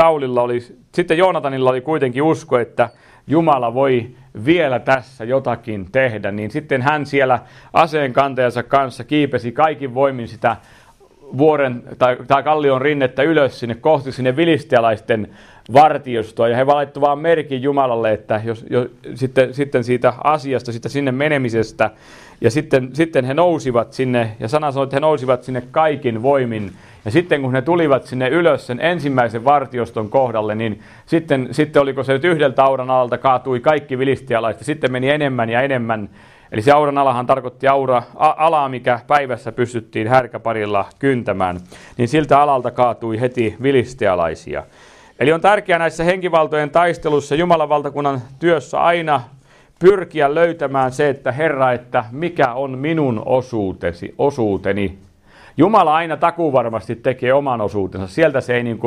[SPEAKER 1] sitten Joonatanilla oli kuitenkin usko, että Jumala voi vielä tässä jotakin tehdä, niin sitten hän siellä aseenkantajansa kanssa kiipesi kaikin voimin sitä vuoren tai kallion rinnettä ylös sinne kohti sinne filistialaisten vartiostoa, ja he laittoivat vaan merkin Jumalalle, että sitten siitä asiasta, siitä sinne menemisestä, ja sitten he nousivat sinne, ja sana sanoi, että he nousivat sinne kaikin voimin, ja sitten kun he tulivat sinne ylös sen ensimmäisen vartioston kohdalle, niin sitten oliko se nyt yhdeltä auran alalta kaatui kaikki filistialaiset, sitten meni enemmän ja enemmän. Eli se auran alahan tarkoitti alaa, mikä päivässä pystyttiin härkäparilla kyntämään, niin siltä alalta kaatui heti filistialaisia. Eli on tärkeää näissä henkivaltojen taistelussa Jumalan valtakunnan työssä aina pyrkiä löytämään se, että Herra, että mikä on minun osuuteni. Jumala aina takuvarmasti tekee oman osuutensa. Sieltä se ei niin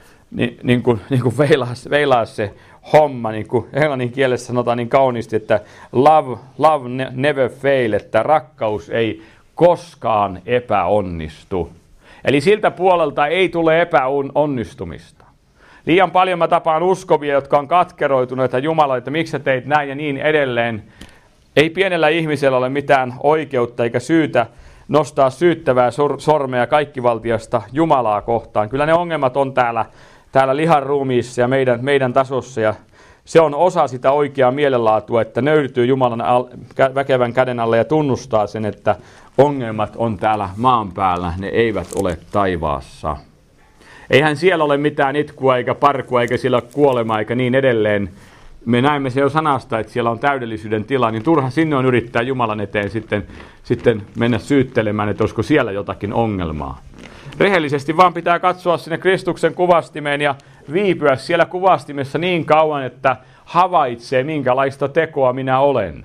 [SPEAKER 1] kuin veilaa se homma, niin kuin englannin kielessä sanotaan niin kauniisti, että love never fail, että rakkaus ei koskaan epäonnistu. Eli siltä puolelta ei tule epäonnistumista. Liian paljon mä tapaan uskovia, jotka on katkeroituneita Jumala, että miksi sä teit näin ja niin edelleen. Ei pienellä ihmisellä ole mitään oikeutta eikä syytä nostaa syyttävää sormea kaikkivaltiasta Jumalaa kohtaan. Kyllä ne ongelmat on täällä lihan ruumiissa ja meidän tasossa, ja se on osa sitä oikeaa mielenlaatua, että nöyrtyy Jumalan väkevän käden alle ja tunnustaa sen, että ongelmat on täällä maan päällä, ne eivät ole taivaassa. Eihän siellä ole mitään itkua eikä parkua eikä siellä ole kuolemaa eikä niin edelleen. Me näemme se jo sanasta, että siellä on täydellisyyden tila, niin turha sinne on yrittää Jumalan eteen sitten mennä syyttelemään, että olisiko siellä jotakin ongelmaa. Rehellisesti vaan pitää katsoa sinne Kristuksen kuvastimeen ja viipyä siellä kuvastimessa niin kauan, että havaitsee, minkälaista tekoa minä olen.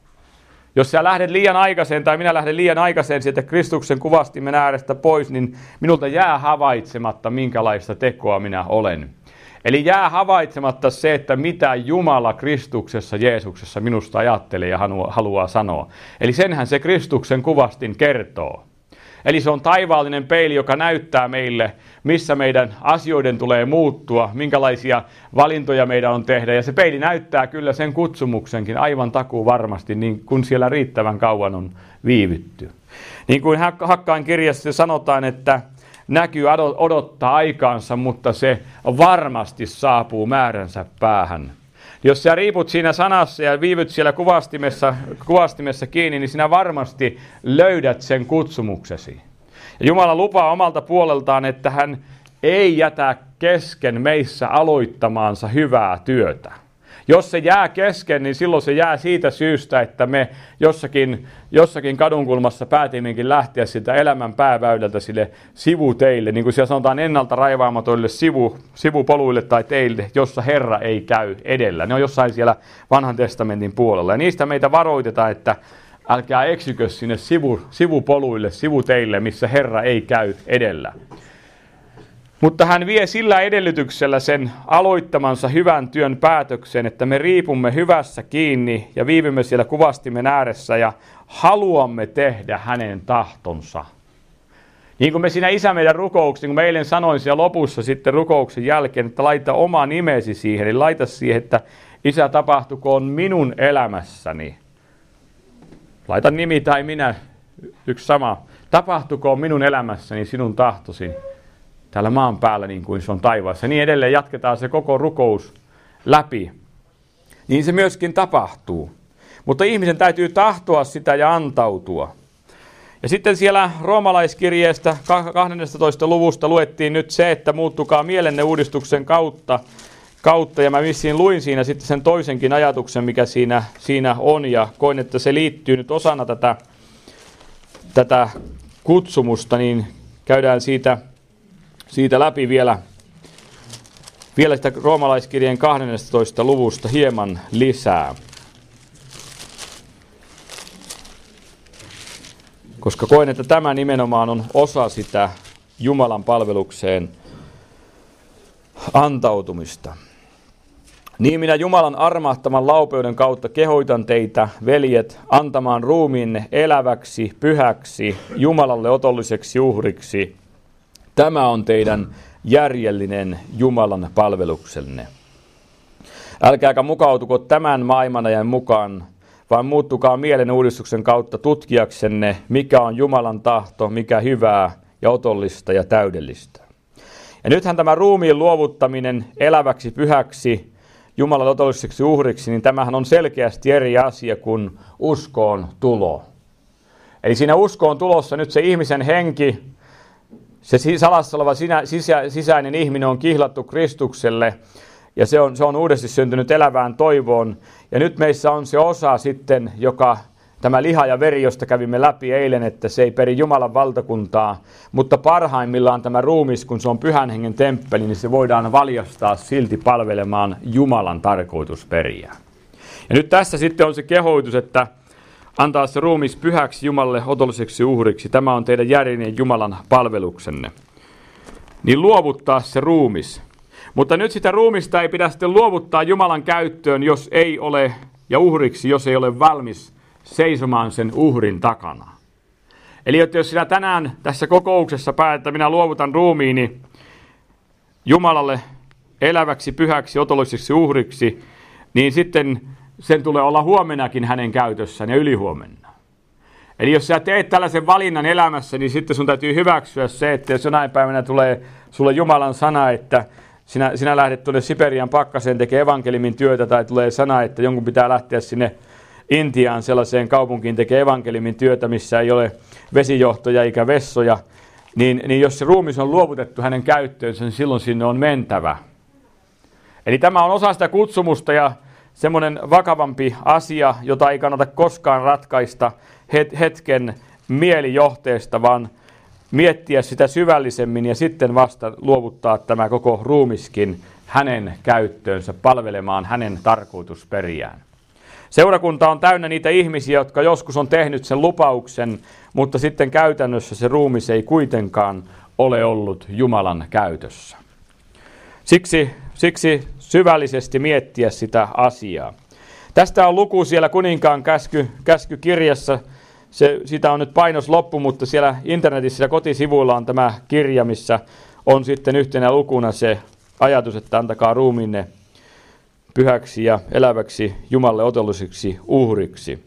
[SPEAKER 1] Jos sä lähdet liian aikaiseen tai minä lähden liian aikaiseen sieltä Kristuksen kuvastimen äärestä pois, niin minulta jää havaitsematta, minkälaista tekoa minä olen. Eli jää havaitsematta se, että mitä Jumala Kristuksessa, Jeesuksessa minusta ajattelee ja haluaa sanoa. Eli senhän se Kristuksen kuvastin kertoo. Eli se on taivaallinen peili, joka näyttää meille, missä meidän asioiden tulee muuttua, minkälaisia valintoja meidän on tehdä. Ja se peili näyttää kyllä sen kutsumuksenkin aivan takuu varmasti, niin kun siellä riittävän kauan on viivytty. Niin kuin Hakkain kirjassa sanotaan, että näkyy odottaa aikaansa, mutta se varmasti saapuu määränsä päähän. Jos sä riiput siinä sanassa ja viivyt siellä kuvastimessa kiinni, niin sinä varmasti löydät sen kutsumuksesi. Ja Jumala lupaa omalta puoleltaan, että hän ei jätä kesken meissä aloittamaansa hyvää työtä. Jos se jää kesken, niin silloin se jää siitä syystä, että me jossakin kadunkulmassa päätimmekin lähteä sitä elämän pääväylältä sille sivuteille, niin kuin siellä sanotaan ennalta raivaamatoille sivupoluille tai teille, jossa Herra ei käy edellä. Ne on jossain siellä vanhan testamentin puolella. Ja niistä meitä varoitetaan, että älkää eksykö sinne sivupoluille, sivuteille, missä Herra ei käy edellä. Mutta hän vie sillä edellytyksellä sen aloittamansa hyvän työn päätökseen, että me riipumme hyvässä kiinni ja viivymme siellä kuvastimen ääressä ja haluamme tehdä hänen tahtonsa. Niin kuin me siinä Isä meidän rukouksessa, niin kuin mä eilen sanoin siellä lopussa sitten rukouksen jälkeen, että laita oma nimesi siihen, eli laita siihen, että Isä, tapahtukoon minun elämässäni. Laita nimi tai minä, yksi sama. Tapahtukoon minun elämässäni sinun tahtosi. Täällä maan päällä niin kuin se on taivaassa. Niin edelleen jatketaan se koko rukous läpi. Niin se myöskin tapahtuu. Mutta ihmisen täytyy tahtoa sitä ja antautua. Ja sitten siellä roomalaiskirjeestä 12. luvusta luettiin nyt se, että muuttukaa mielenne uudistuksen kautta. Ja mä vissiin luin siinä sitten sen toisenkin ajatuksen, mikä siinä on. Ja koin, että se liittyy nyt osana tätä kutsumusta, niin käydään siitä läpi vielä sitä roomalaiskirjeen 12. luvusta hieman lisää. Koska koen, että tämä nimenomaan on osa sitä Jumalan palvelukseen antautumista. Niin minä Jumalan armahtaman laupeuden kautta kehoitan teitä, veljet, antamaan ruumiinne eläväksi, pyhäksi, Jumalalle otolliseksi uhriksi. Tämä on teidän järjellinen Jumalan palveluksenne. Älkääkä mukautuko tämän maailmanajan mukaan, vaan muuttukaa mielen uudistuksen kautta tutkijaksenne, mikä on Jumalan tahto, mikä hyvää ja otollista ja täydellistä. Ja nythän tämä ruumiin luovuttaminen eläväksi, pyhäksi, Jumalan otolliseksi uhriksi, niin tämähän on selkeästi eri asia kuin uskoon tulo. Eli siinä uskoon tulossa nyt se ihmisen henki, se salassa oleva sisäinen ihminen on kihlattu Kristukselle, ja se on uudesti syntynyt elävään toivoon. Ja nyt meissä on se osa sitten, joka tämä liha ja veri, josta kävimme läpi eilen, että se ei peri Jumalan valtakuntaa, mutta parhaimmillaan tämä ruumis, kun se on Pyhän Hengen temppeli, niin se voidaan valjastaa silti palvelemaan Jumalan tarkoitusperiä. Ja nyt tässä sitten on se kehoitus, että antaa se ruumis pyhäksi Jumalalle otolliseksi uhriksi. Tämä on teidän järjellinen Jumalan palveluksenne. Niin luovuttaa se ruumis. Mutta nyt sitä ruumista ei pidä sitten luovuttaa Jumalan käyttöön, jos ei ole, ja uhriksi, jos ei ole valmis seisomaan sen uhrin takana. Eli jos sinä tänään tässä kokouksessa päätät, että minä luovutan ruumiini Jumalalle eläväksi, pyhäksi, otolliseksi uhriksi, niin sitten sen tulee olla huomenakin hänen käytössään ja ylihuomenna. Eli jos sä teet tällaisen valinnan elämässä, niin sitten sun täytyy hyväksyä se, että jos jonain päivänä tulee sulle Jumalan sana, että sinä lähdet tuonne Siperian pakkaseen tekemään evankeliumin työtä, tai tulee sana, että jonkun pitää lähteä sinne Intiaan sellaiseen kaupunkiin tekee evankeliumin työtä, missä ei ole vesijohtoja eikä vessoja, niin jos se ruumis on luovutettu hänen käyttöönsä, niin silloin sinne on mentävä. Eli tämä on osa sitä kutsumusta ja semmoinen vakavampi asia, jota ei kannata koskaan ratkaista hetken mielijohteesta, vaan miettiä sitä syvällisemmin ja sitten vasta luovuttaa tämä koko ruumiskin hänen käyttöönsä palvelemaan hänen tarkoitusperiään. Seurakunta on täynnä niitä ihmisiä, jotka joskus on tehnyt sen lupauksen, mutta sitten käytännössä se ruumis ei kuitenkaan ole ollut Jumalan käytössä. Siksi syvällisesti miettiä sitä asiaa. Tästä on luku siellä Kuninkaan käskykirjassa. Sitä on nyt painos loppu, mutta siellä internetissä ja kotisivuilla on tämä kirja, missä on sitten yhtenä lukuna se ajatus, että antakaa ruumiinne pyhäksi ja eläväksi Jumalle otolliseksi uhriksi.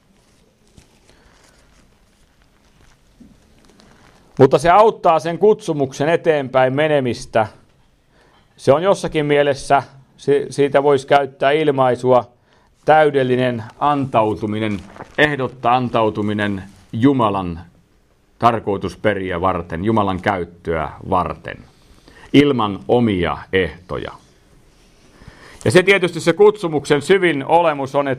[SPEAKER 1] Mutta se auttaa sen kutsumuksen eteenpäin menemistä. Se on jossakin mielessä, siitä voisi käyttää ilmaisua, täydellinen antautuminen, ehdotta antautuminen Jumalan tarkoitusperiä varten, Jumalan käyttöä varten, ilman omia ehtoja. Ja se tietysti se kutsumuksen syvin olemus on,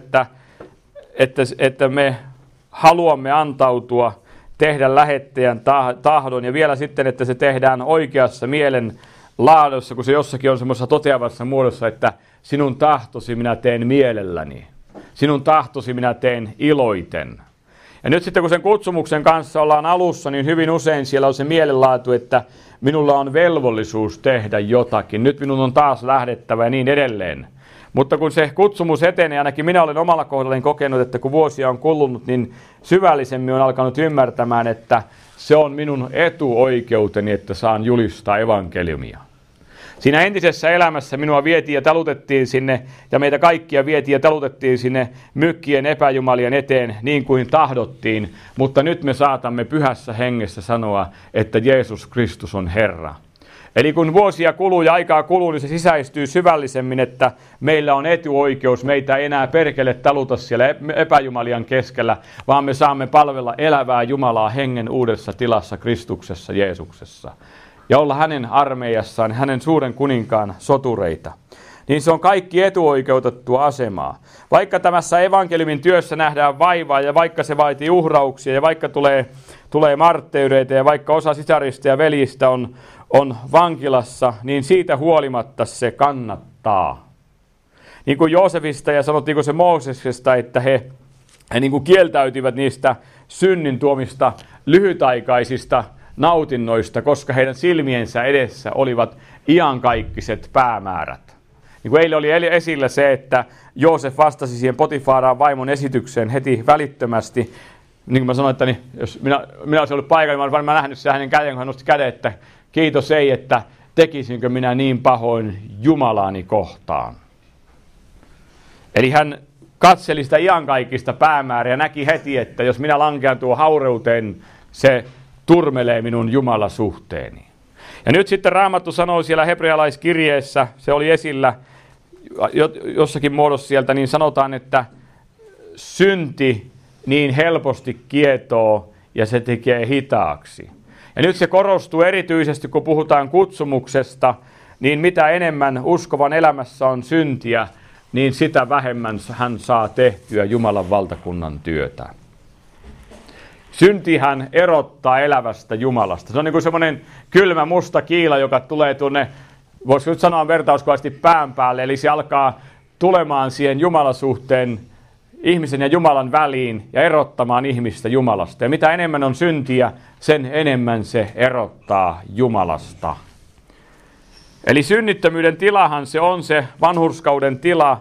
[SPEAKER 1] että me haluamme antautua, tehdä lähettäjän tahdon ja vielä sitten, että se tehdään oikeassa mielen laadussa, kun se jossakin on semmoisessa toteavassa muodossa, että sinun tahtosi minä teen mielelläni, sinun tahtosi minä teen iloiten. Ja nyt sitten kun sen kutsumuksen kanssa ollaan alussa, niin hyvin usein siellä on se mielenlaatu, että minulla on velvollisuus tehdä jotakin, nyt minun on taas lähdettävä ja niin edelleen. Mutta kun se kutsumus etenee, ainakin minä olen omalla kohdallani kokenut, että kun vuosia on kulunut, niin syvällisemmin on alkanut ymmärtämään, että se on minun etuoikeuteni, että saan julistaa evankeliumia. Siinä entisessä elämässä minua vietiin ja talutettiin sinne, ja meitä kaikkia vietiin ja talutettiin sinne mykkien epäjumalien eteen niin kuin tahdottiin, mutta nyt me saatamme pyhässä hengessä sanoa, että Jeesus Kristus on Herra. Eli kun vuosia kuluu ja aikaa kuluu, niin se sisäistyy syvällisemmin, että meillä on etuoikeus, meitä ei enää perkele taluta siellä epäjumalien keskellä, vaan me saamme palvella elävää Jumalaa hengen uudessa tilassa Kristuksessa Jeesuksessa. Ja olla hänen armeijassaan, hänen suuren kuninkaan sotureita. Niin se on kaikki etuoikeutettua asemaa. Vaikka tämässä evankeliumin työssä nähdään vaivaa ja vaikka se vaatii uhrauksia ja vaikka tulee marttyyreitä ja vaikka osa sisarista ja veljistä on vankilassa, niin siitä huolimatta se kannattaa. Niin kuin Joosefista ja sanottiinko se Mooseksesta, että he niin kuin kieltäytyivät niistä synnin tuomista lyhytaikaisista nautinnoista, koska heidän silmiensä edessä olivat iankaikkiset päämäärät. Niin kuin eilen oli esillä se, että Joosef vastasi siihen Potifaraan vaimon esitykseen heti välittömästi. Niin kuin mä sanoin, että jos minä olisin ollut paikalla, niin mä olisin varmaan nähnyt se hänen käden, kun hän nosti käden, että kiitos ei, että tekisinkö minä niin pahoin Jumalaani kohtaan. Eli hän katseli sitä iankaikkista päämäärää ja näki heti, että jos minä lankean tuo haureuteen, se turmelee minun jumalasuhteeni. Ja nyt sitten Raamattu sanoo siellä hebrealaiskirjeessä, se oli esillä jossakin muodossa sieltä, niin sanotaan, että synti niin helposti kietoo ja se tekee hitaaksi. Ja nyt se korostuu erityisesti, kun puhutaan kutsumuksesta, niin mitä enemmän uskovan elämässä on syntiä, niin sitä vähemmän hän saa tehtyä Jumalan valtakunnan työtä. Syntihän erottaa elävästä Jumalasta. Se on niin kuin semmoinen kylmä musta kiila, joka tulee tuonne, voisiko nyt sanoa vertauskuvasti pään päälle, eli se alkaa tulemaan siihen Jumalasuhteen ihmisen ja Jumalan väliin ja erottamaan ihmistä Jumalasta. Ja mitä enemmän on syntiä, sen enemmän se erottaa Jumalasta. Eli synnittömyyden tilahan se on se vanhurskauden tila.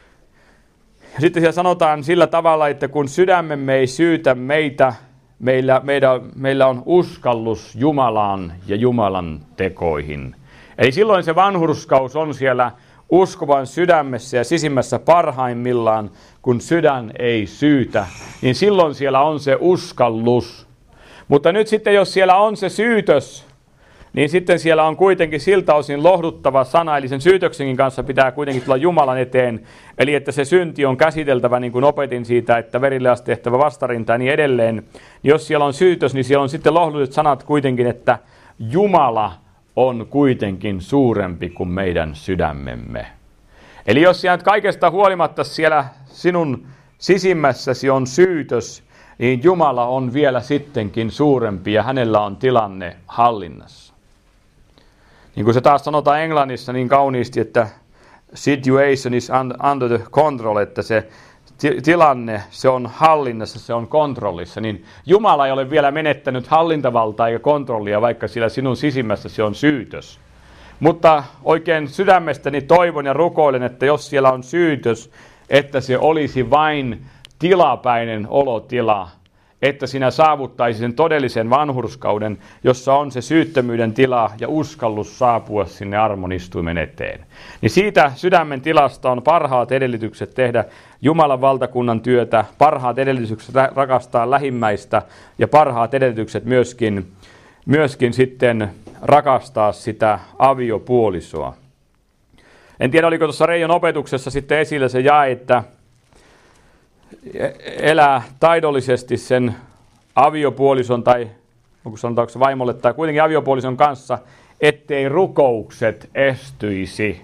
[SPEAKER 1] Sitten siellä sanotaan sillä tavalla, että kun sydämemme ei syytä meitä, meillä on uskallus Jumalaan ja Jumalan tekoihin. Eli silloin se vanhurskaus on siellä uskovan sydämessä ja sisimmässä parhaimmillaan, kun sydän ei syytä, niin silloin siellä on se uskallus. Mutta nyt sitten, jos siellä on se syytös, niin sitten siellä on kuitenkin siltä osin lohduttava sana, eli sen syytöksenkin kanssa pitää kuitenkin tulla Jumalan eteen, eli että se synti on käsiteltävä, niin kuin opetin siitä, että verille asti tehtävä vastarinta ja niin edelleen. Niin jos siellä on syytös, niin siellä on sitten lohdutet sanat kuitenkin, että Jumala on kuitenkin suurempi kuin meidän sydämemme. Eli jos siellä kaikesta huolimatta siellä sinun sisimmässäsi on syytös, niin Jumala on vielä sittenkin suurempi ja hänellä on tilanne hallinnassa. Niin kuin se taas sanotaan englannissa niin kauniisti, että situation is under the control, että se tilanne, se on hallinnassa, se on kontrollissa, niin Jumala ei ole vielä menettänyt hallintavaltaa eikä kontrollia, vaikka siellä sinun sisimmässäsi on syytös. Mutta oikein sydämestäni toivon ja rukoilen, että jos siellä on syytös, että se olisi vain tilapäinen olotila, että sinä saavuttaisi sen todellisen vanhurskauden, jossa on se syyttömyyden tila ja uskallus saapua sinne armonistuimen eteen. Niin siitä sydämen tilasta on parhaat edellytykset tehdä Jumalan valtakunnan työtä, parhaat edellytykset rakastaa lähimmäistä ja parhaat edellytykset myöskin sitten rakastaa sitä aviopuolisoa. En tiedä, oliko tuossa Reijon opetuksessa sitten esillä se jae, että elää taidollisesti sen aviopuolison tai sanotaanko se vaimolle tai kuitenkin aviopuolison kanssa, ettei rukoukset estyisi.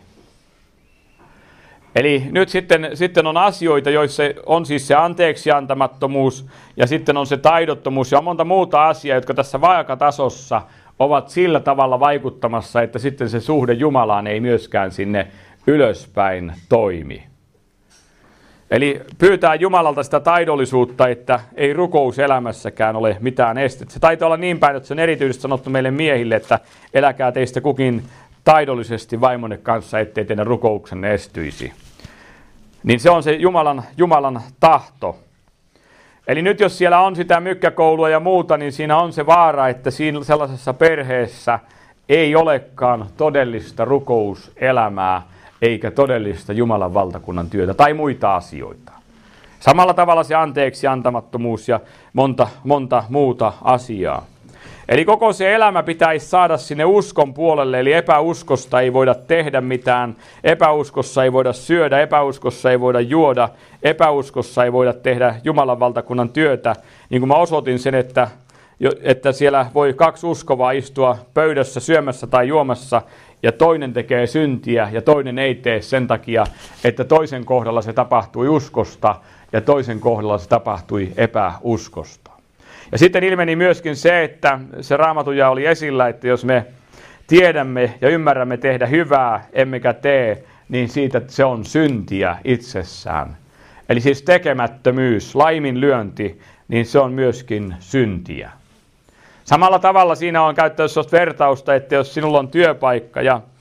[SPEAKER 1] Eli nyt sitten on asioita, joissa on siis se anteeksiantamattomuus ja sitten on se taidottomuus ja on monta muuta asiaa, jotka tässä vaakatasossa ovat sillä tavalla vaikuttamassa, että sitten se suhde Jumalaan ei myöskään sinne ylöspäin toimi. Eli pyytää Jumalalta sitä taidollisuutta, että ei rukouselämässäkään ole mitään estettä. Se taitaa olla niin päin, että se on erityisesti sanottu meille miehille, että eläkää teistä kukin taidollisesti vaimonne kanssa, ettei teidän rukouksenne estyisi. Niin se on se Jumalan tahto. Eli nyt jos siellä on sitä mykkäkoulua ja muuta, niin siinä on se vaara, että siinä sellaisessa perheessä ei olekaan todellista rukouselämää, eikä todellista Jumalan valtakunnan työtä tai muita asioita. Samalla tavalla se anteeksiantamattomuus ja monta muuta asiaa. Eli koko se elämä pitäisi saada sinne uskon puolelle, eli epäuskosta ei voida tehdä mitään, epäuskossa ei voida syödä, epäuskossa ei voida juoda, epäuskossa ei voida tehdä Jumalan valtakunnan työtä. Niin kuin mä osoitin sen, että siellä voi kaksi uskovaa istua pöydässä syömässä tai juomassa, ja toinen tekee syntiä ja toinen ei tee sen takia, että toisen kohdalla se tapahtui uskosta ja toisen kohdalla se tapahtui epäuskosta. Ja sitten ilmeni myöskin se, että se raamatuja oli esillä, että jos me tiedämme ja ymmärrämme tehdä hyvää, emmekä tee, niin siitä se on syntiä itsessään. Eli siis tekemättömyys, laiminlyönti, niin se on myöskin syntiä. Samalla tavalla siinä on käyttänyt sellaista vertausta, että jos sinulla on työpaikka ja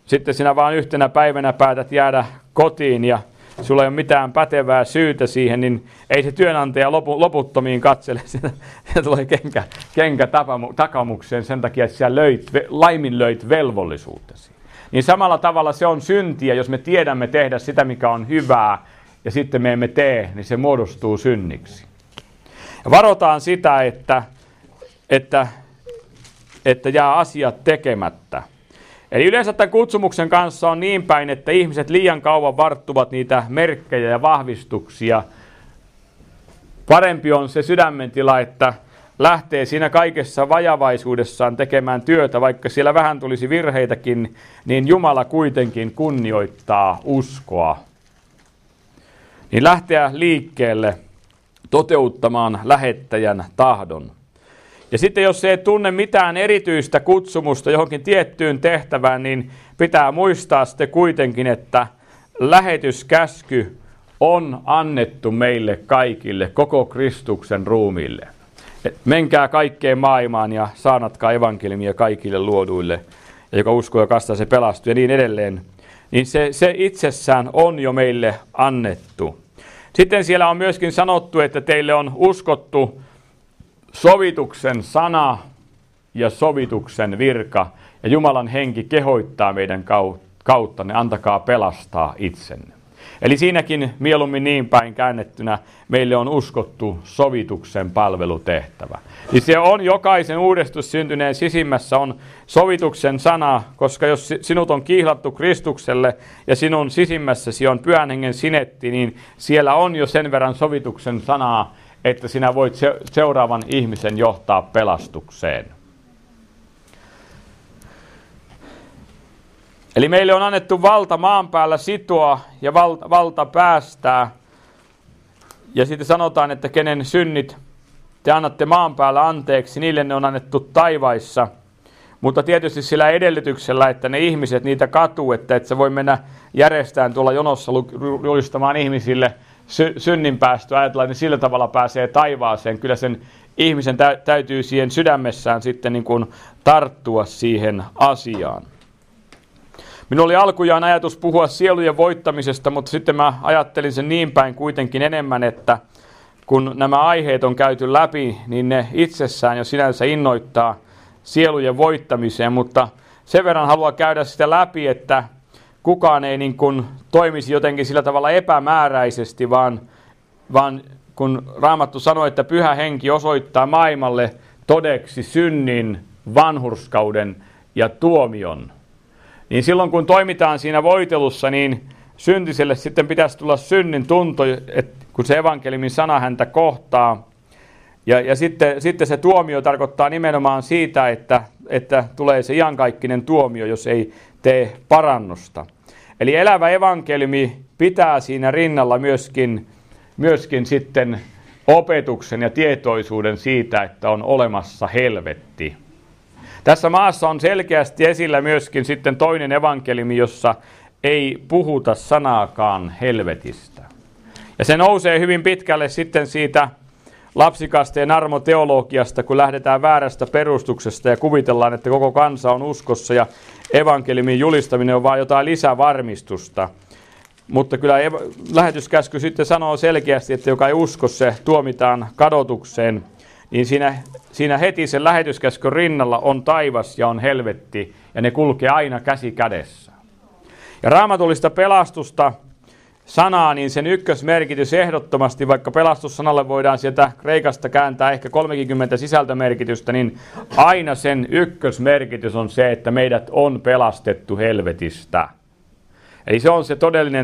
[SPEAKER 1] sitten sinä vaan yhtenä päivänä päätät jäädä kotiin ja sulla ei ole mitään pätevää syytä siihen, niin ei se työnantaja loputtomiin katsele. Se tulee kenkä takamukseen sen takia, että sinä laiminlöit velvollisuutesi. Niin samalla tavalla se on syntiä, jos me tiedämme tehdä sitä, mikä on hyvää, ja sitten me emme tee, niin se muodostuu synniksi. Ja varotaan sitä, että jää asiat tekemättä. Eli yleensä tämän kutsumuksen kanssa on niin päin, että ihmiset liian kauan varttuvat niitä merkkejä ja vahvistuksia. Parempi on se sydämentila, että lähtee siinä kaikessa vajavaisuudessaan tekemään työtä, vaikka siellä vähän tulisi virheitäkin, niin Jumala kuitenkin kunnioittaa uskoa. Niin lähteä liikkeelle toteuttamaan lähettäjän tahdon. Ja sitten jos ei tunne mitään erityistä kutsumusta johonkin tiettyyn tehtävään, niin pitää muistaa sitten kuitenkin, että lähetyskäsky on annettu meille kaikille, koko Kristuksen ruumiille. Menkää kaikkeen maailmaan ja saarnatkaa evankeliumia kaikille luoduille, ja joka uskoo ja kastaa se pelastuu ja niin edelleen. Niin se itsessään on jo meille annettu. Sitten siellä on myöskin sanottu, että teille on uskottu sovituksen sana ja sovituksen virka, ja Jumalan henki kehoittaa meidän kautta, ne antakaa pelastaa itsenne. Eli siinäkin mieluummin niin päin käännettynä meille on uskottu sovituksen palvelutehtävä. Niin se on jokaisen uudestus syntyneen sisimmässä on sovituksen sana, koska jos sinut on kiihlattu Kristukselle ja sinun sisimmässäsi on Pyhän Hengen sinetti, niin siellä on jo sen verran sovituksen sanaa, että sinä voit seuraavan ihmisen johtaa pelastukseen. Eli meille on annettu valta maan päällä sitoa ja valta päästää. Ja sitten sanotaan, että kenen synnit te annatte maan päällä anteeksi, niille ne on annettu taivaissa. Mutta tietysti sillä edellytyksellä, että ne ihmiset niitä katuu, että et sä voi mennä järjestään tuolla jonossa julistamaan ihmisille synninpäästöä, ajatellaan, että sillä tavalla pääsee taivaaseen. Kyllä sen ihmisen täytyy siihen sydämessään sitten niin kuin tarttua siihen asiaan. Minulla oli alkujaan ajatus puhua sielujen voittamisesta, mutta sitten mä ajattelin sen niin päin kuitenkin enemmän, että kun nämä aiheet on käyty läpi, niin ne itsessään jo sinänsä innoittaa sielujen voittamiseen, mutta sen verran haluan käydä sitä läpi, että kukaan ei niin kuin toimisi jotenkin sillä tavalla epämääräisesti, vaan kun Raamattu sanoi, että Pyhä Henki osoittaa maailmalle todeksi synnin, vanhurskauden ja tuomion, niin silloin kun toimitaan siinä voitelussa, niin syntiselle sitten pitäisi tulla synnin tunto, kun se evankeliumin sana häntä kohtaa. Ja sitten se tuomio tarkoittaa nimenomaan siitä, että tulee se iankaikkinen tuomio, jos ei tee parannusta. Eli elävä evankeliumi pitää siinä rinnalla myöskin sitten opetuksen ja tietoisuuden siitä, että on olemassa helvetti. Tässä maassa on selkeästi esillä myöskin sitten toinen evankeliumi, jossa ei puhuta sanaakaan helvetistä. Ja se nousee hyvin pitkälle sitten siitä lapsikasteen armoteologiasta, kun lähdetään väärästä perustuksesta ja kuvitellaan, että koko kansa on uskossa ja evankeliumin julistaminen on vain jotain lisävarmistusta. Mutta kyllä lähetyskäsky sitten sanoo selkeästi, että joka ei usko, se tuomitaan kadotukseen. Niin siinä heti sen lähetyskäskyn rinnalla on taivas ja on helvetti, ja ne kulkee aina käsi kädessä. Ja raamatullista pelastusta sanaa, niin sen ykkösmerkitys ehdottomasti, vaikka pelastussanalle voidaan sieltä kreikasta kääntää ehkä 30 sisältömerkitystä, niin aina sen ykkösmerkitys on se, että meidät on pelastettu helvetistä. Eli se on se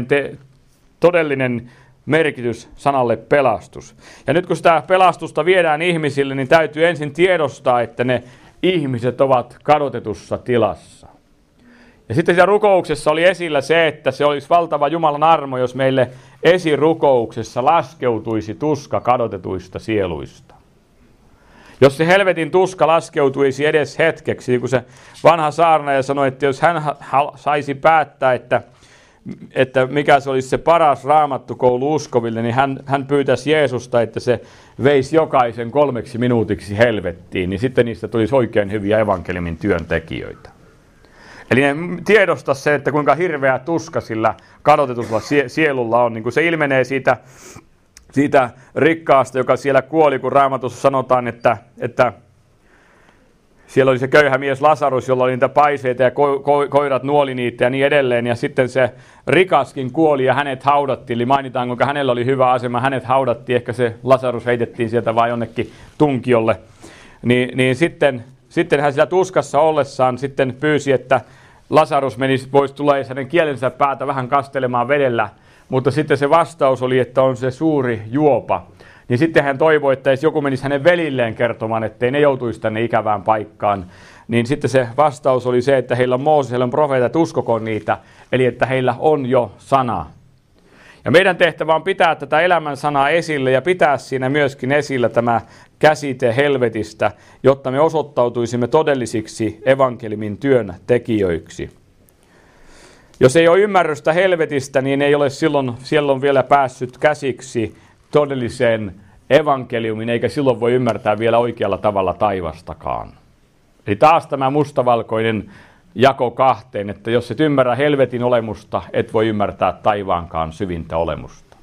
[SPEAKER 1] todellinen merkitys sanalle pelastus. Ja nyt kun sitä pelastusta viedään ihmisille, niin täytyy ensin tiedostaa, että ne ihmiset ovat kadotetussa tilassa. Ja sitten siinä rukouksessa oli esillä se, että se olisi valtava Jumalan armo, jos meille esirukouksessa laskeutuisi tuska kadotetuista sieluista. Jos se helvetin tuska laskeutuisi edes hetkeksi, niin kuin se vanha saarnaaja sanoi, että jos hän saisi päättää, että mikä se olisi se paras raamattukoulu uskoville, niin hän pyytäisi Jeesusta, että se veisi jokaisen 3 minuutiksi helvettiin, niin sitten niistä tulisi oikein hyviä evankeliumin työntekijöitä. Eli ne tiedostaa se, että kuinka hirveä tuska sillä kadotetulla sielulla on. Niin kuin se ilmenee siitä rikkaasta, joka siellä kuoli, kun Raamatussa sanotaan, että siellä oli se köyhä mies Lasarus, jolla oli niitä paiseita ja koirat nuoli niitä ja niin edelleen. Ja sitten se rikaskin kuoli ja hänet haudattiin. Eli mainitaan, kuinka hänellä oli hyvä asema. Hänet haudattiin, ehkä se Lasarus heitettiin sieltä vaan jonnekin tunkiolle. Niin sitten hän siellä tuskassa ollessaan sitten pyysi, että Lasarus voisi tulla hänen kielensä päätä vähän kastelemaan vedellä. Mutta sitten se vastaus oli, että on se suuri juopa. Niin sitten hän toivoi, että jos joku menisi hänen velilleen kertomaan, ettei ne joutuisi tänne ikävään paikkaan. Niin sitten se vastaus oli se, että heillä on Mooses, heillä on profeetat, uskokoon niitä. Eli että heillä on jo sana. Ja meidän tehtävä on pitää tätä elämän sanaa esille ja pitää siinä myöskin esillä tämä käsite helvetistä, jotta me osoittautuisimme todellisiksi evankeliumin työn tekijöiksi. Jos ei ole ymmärrystä helvetistä, niin ei ole silloin vielä päässyt käsiksi todelliseen evankeliumiin, eikä silloin voi ymmärtää vielä oikealla tavalla taivastakaan. Eli taas tämä mustavalkoinen jako kahteen, että jos et ymmärrä helvetin olemusta, et voi ymmärtää taivaankaan syvintä olemusta.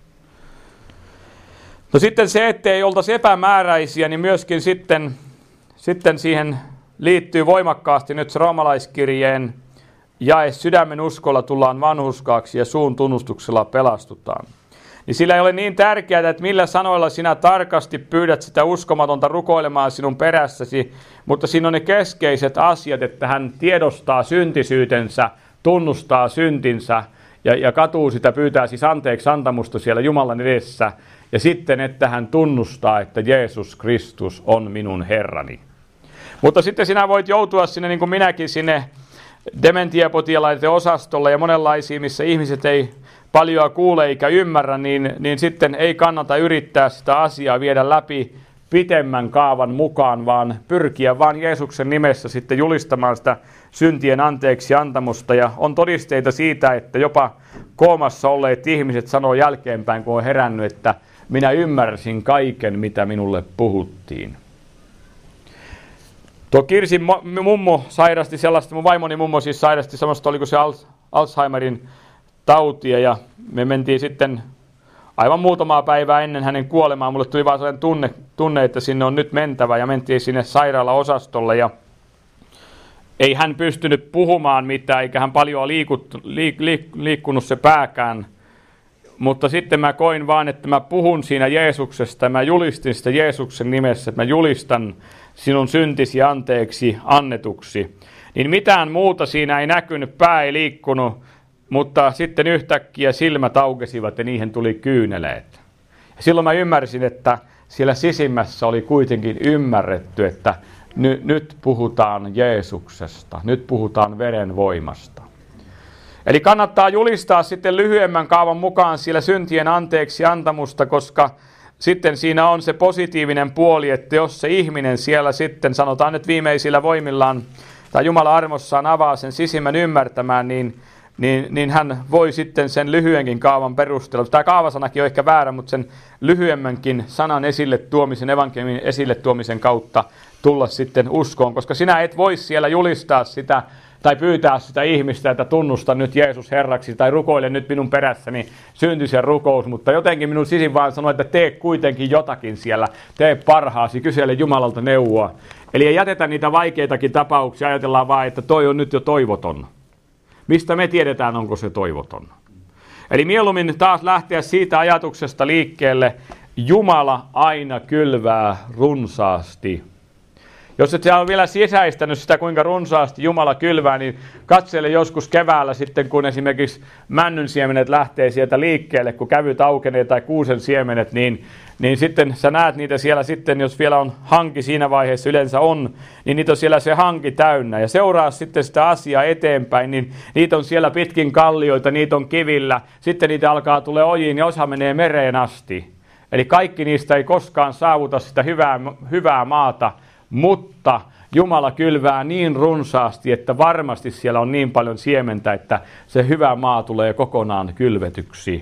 [SPEAKER 1] No sitten se, ettei oltaisi epämääräisiä, niin myöskin sitten siihen liittyy voimakkaasti nyt se roomalaiskirjeen jae sydämen uskolla tullaan vanhurskaaksi ja suun tunnustuksella pelastutaan. Niin sillä ei ole niin tärkeää, että millä sanoilla sinä tarkasti pyydät sitä uskomatonta rukoilemaan sinun perässäsi, mutta siinä on ne keskeiset asiat, että hän tiedostaa syntisyytensä, tunnustaa syntinsä ja katuu sitä, pyytää siis anteeksi antamusta siellä Jumalan edessä. Ja sitten, että hän tunnustaa, että Jeesus Kristus on minun Herrani. Mutta sitten sinä voit joutua sinne, niin kuin minäkin, sinne dementiapotilaiden osastolle ja monenlaisiin, missä ihmiset ei paljoa kuule eikä ymmärrä, niin sitten ei kannata yrittää sitä asiaa viedä läpi pitemmän kaavan mukaan, vaan pyrkiä vaan Jeesuksen nimessä sitten julistamaan sitä syntien anteeksi antamusta. Ja on todisteita siitä, että jopa koomassa olleet ihmiset sanoo jälkeenpäin, kun on herännyt, että minä ymmärsin kaiken, mitä minulle puhuttiin. Tuo Kirsin mummo sairasti sellaista, mun vaimoni mummo siis sairasti semmoista, oliko se Alzheimerin tautia, ja me mentiin sitten aivan muutamaa päivää ennen hänen kuolemaan. Mulle tuli vaan sellainen tunne, että sinne on nyt mentävä, ja mentiin sinne sairaalaosastolle, ja ei hän pystynyt puhumaan mitään, eikä hän paljon liikkunut se pääkään. Mutta sitten mä koin vaan, että mä puhun siinä Jeesuksesta, mä julistin sitä Jeesuksen nimessä, että mä julistan sinun syntisi anteeksi annetuksi. Niin mitään muuta siinä ei näkynyt, pää ei liikkunut, mutta sitten yhtäkkiä silmät aukesivat ja niihin tuli kyyneleet. Ja silloin mä ymmärsin, että siellä sisimmässä oli kuitenkin ymmärretty, että nyt puhutaan Jeesuksesta, nyt puhutaan veren voimasta. Eli kannattaa julistaa sitten lyhyemmän kaavan mukaan siellä syntien anteeksi antamusta, koska sitten siinä on se positiivinen puoli, että jos se ihminen siellä sitten, sanotaan nyt viimeisillä voimillaan, tai Jumala armossaan avaa sen sisimmän ymmärtämään, niin hän voi sitten sen lyhyenkin kaavan perusteella. Tämä kaavasanakin on ehkä väärä, mutta sen lyhyemmänkin sanan esille tuomisen, evankeliumin esille tuomisen kautta tulla sitten uskoon, koska sinä et voi siellä julistaa sitä tai pyytää sitä ihmistä, että tunnusta nyt Jeesus Herraksi tai rukoile nyt minun perässäni syntisen rukous, mutta jotenkin minun sisin vaan sanoi, että tee kuitenkin jotakin siellä, tee parhaasi, kysele Jumalalta neuvoa. Eli ei jätetä niitä vaikeitakin tapauksia, ajatellaan vaan, että toi on nyt jo toivoton. Mistä me tiedetään, onko se toivoton? Eli mieluummin taas lähteä siitä ajatuksesta liikkeelle, Jumala aina kylvää runsaasti. Jos et ole vielä sisäistänyt sitä, kuinka runsaasti Jumala kylvää, niin katsele joskus keväällä sitten, kun esimerkiksi männyn siemenet lähtee sieltä liikkeelle, kun kävyt aukenee tai kuusen siemenet, niin sitten sä näet niitä siellä sitten, jos vielä on hanki siinä vaiheessa yleensä on, niin niitä on siellä se hanki täynnä. Ja seuraa sitten sitä asiaa eteenpäin, niin niitä on siellä pitkin kallioita, niitä on kivillä, sitten niitä alkaa tulee ojiin ja osa menee mereen asti. Eli kaikki niistä ei koskaan saavuta sitä hyvää maata, mutta Jumala kylvää niin runsaasti, että varmasti siellä on niin paljon siementä, että se hyvä maa tulee kokonaan kylvetyksi.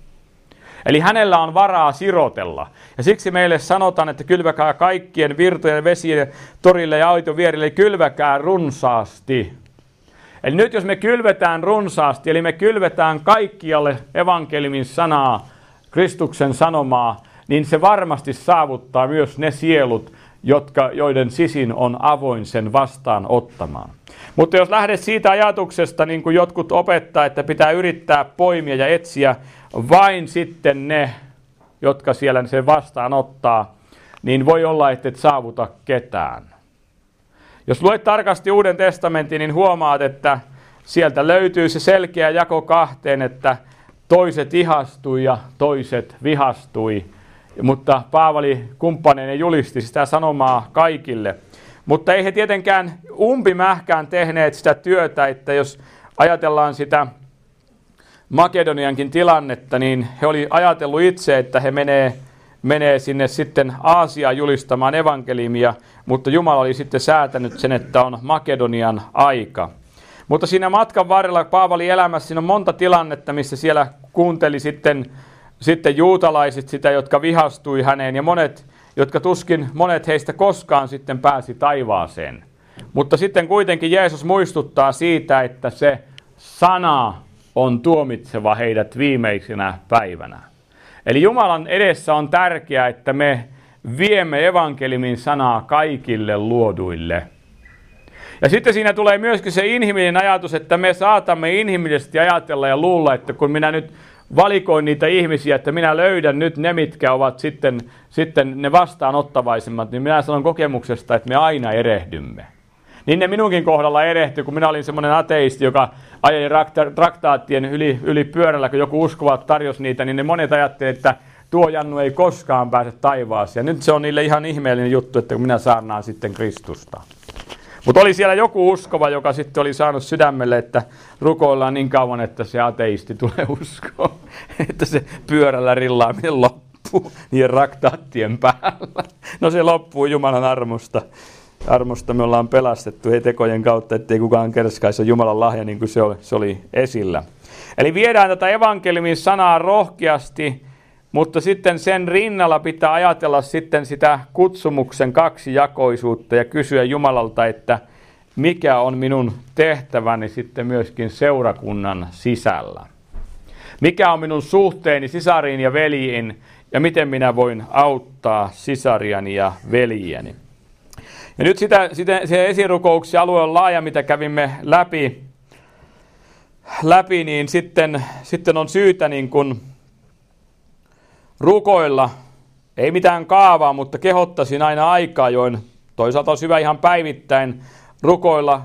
[SPEAKER 1] Eli hänellä on varaa sirotella. Ja siksi meille sanotaan, että kylväkää kaikkien virtojen, vesien, torille ja aitovierille, kylväkää runsaasti. Eli nyt jos me kylvetään runsaasti, eli me kylvetään kaikkialle evankeliumin sanaa, Kristuksen sanomaa, niin se varmasti saavuttaa myös ne sielut, joiden sisin on avoin sen vastaan ottamaan. Mutta jos lähdet siitä ajatuksesta, niin kuin jotkut opettaa, että pitää yrittää poimia ja etsiä vain sitten ne, jotka siellä sen vastaan ottaa, niin voi olla, että et saavuta ketään. Jos luet tarkasti Uuden testamentin, niin huomaat, että sieltä löytyy se selkeä jako kahteen, että toiset ihastui ja toiset vihastui. Mutta Paavali kumppaneinen julisti sitä sanomaa kaikille. Mutta ei he tietenkään umpimähkään tehneet sitä työtä, että jos ajatellaan sitä Makedoniankin tilannetta, niin he oli ajatellut itse, että he menee sinne sitten Aasiaan julistamaan evankeliumia, mutta Jumala oli sitten säätänyt sen, että on Makedonian aika. Mutta siinä matkan varrella Paavalin elämässä siinä on monta tilannetta, missä siellä kuunteli sitten juutalaiset sitä, jotka vihastui häneen, ja monet heistä koskaan sitten pääsi taivaaseen. Mutta sitten kuitenkin Jeesus muistuttaa siitä, että se sana on tuomitseva heidät viimeisenä päivänä. Eli Jumalan edessä on tärkeää, että me viemme evankeliumin sanaa kaikille luoduille. Ja sitten siinä tulee myöskin se inhimillinen ajatus, että me saatamme inhimillisesti ajatella ja luulla, että kun minä nyt valikoin niitä ihmisiä, että minä löydän nyt ne, mitkä ovat sitten ne vastaanottavaisemmat, niin minä sanon kokemuksesta, että me aina erehdymme. Niin ne minunkin kohdalla erehtyi, kun minä olin semmoinen ateisti, joka ajeli traktaattien yli pyörällä, kun joku uskova tarjosi niitä, niin ne monet ajattelivat, että tuo Jannu ei koskaan pääse taivaaseen. Ja nyt se on niille ihan ihmeellinen juttu, että kun minä saarnaan sitten Kristusta. Mutta oli siellä joku uskova, joka sitten oli saanut sydämelle, että rukoillaan niin kauan, että se ateisti tulee uskoon, että se pyörällä rillaaminen loppuu niiden raktaattien päällä. No se loppuu Jumalan armosta. Armosta me ollaan pelastettu tekojen kautta, ettei kukaan kerskaisi, on Jumalan lahja, niin kuin se oli esillä. Eli viedään tätä evankeliumin sanaa rohkeasti, mutta sitten sen rinnalla pitää ajatella sitten sitä kutsumuksen kaksijakoisuutta ja kysyä Jumalalta, että mikä on minun tehtäväni sitten myöskin seurakunnan sisällä. Mikä on minun suhteeni sisariin ja veljiin ja miten minä voin auttaa sisariani ja veljiäni. Ja nyt se esirukouksen alue on laaja, mitä kävimme läpi niin sitten on syytä niin kuin rukoilla, ei mitään kaavaa, mutta kehottaisin aina aikaa, join toisaalta on hyvä ihan päivittäin rukoilla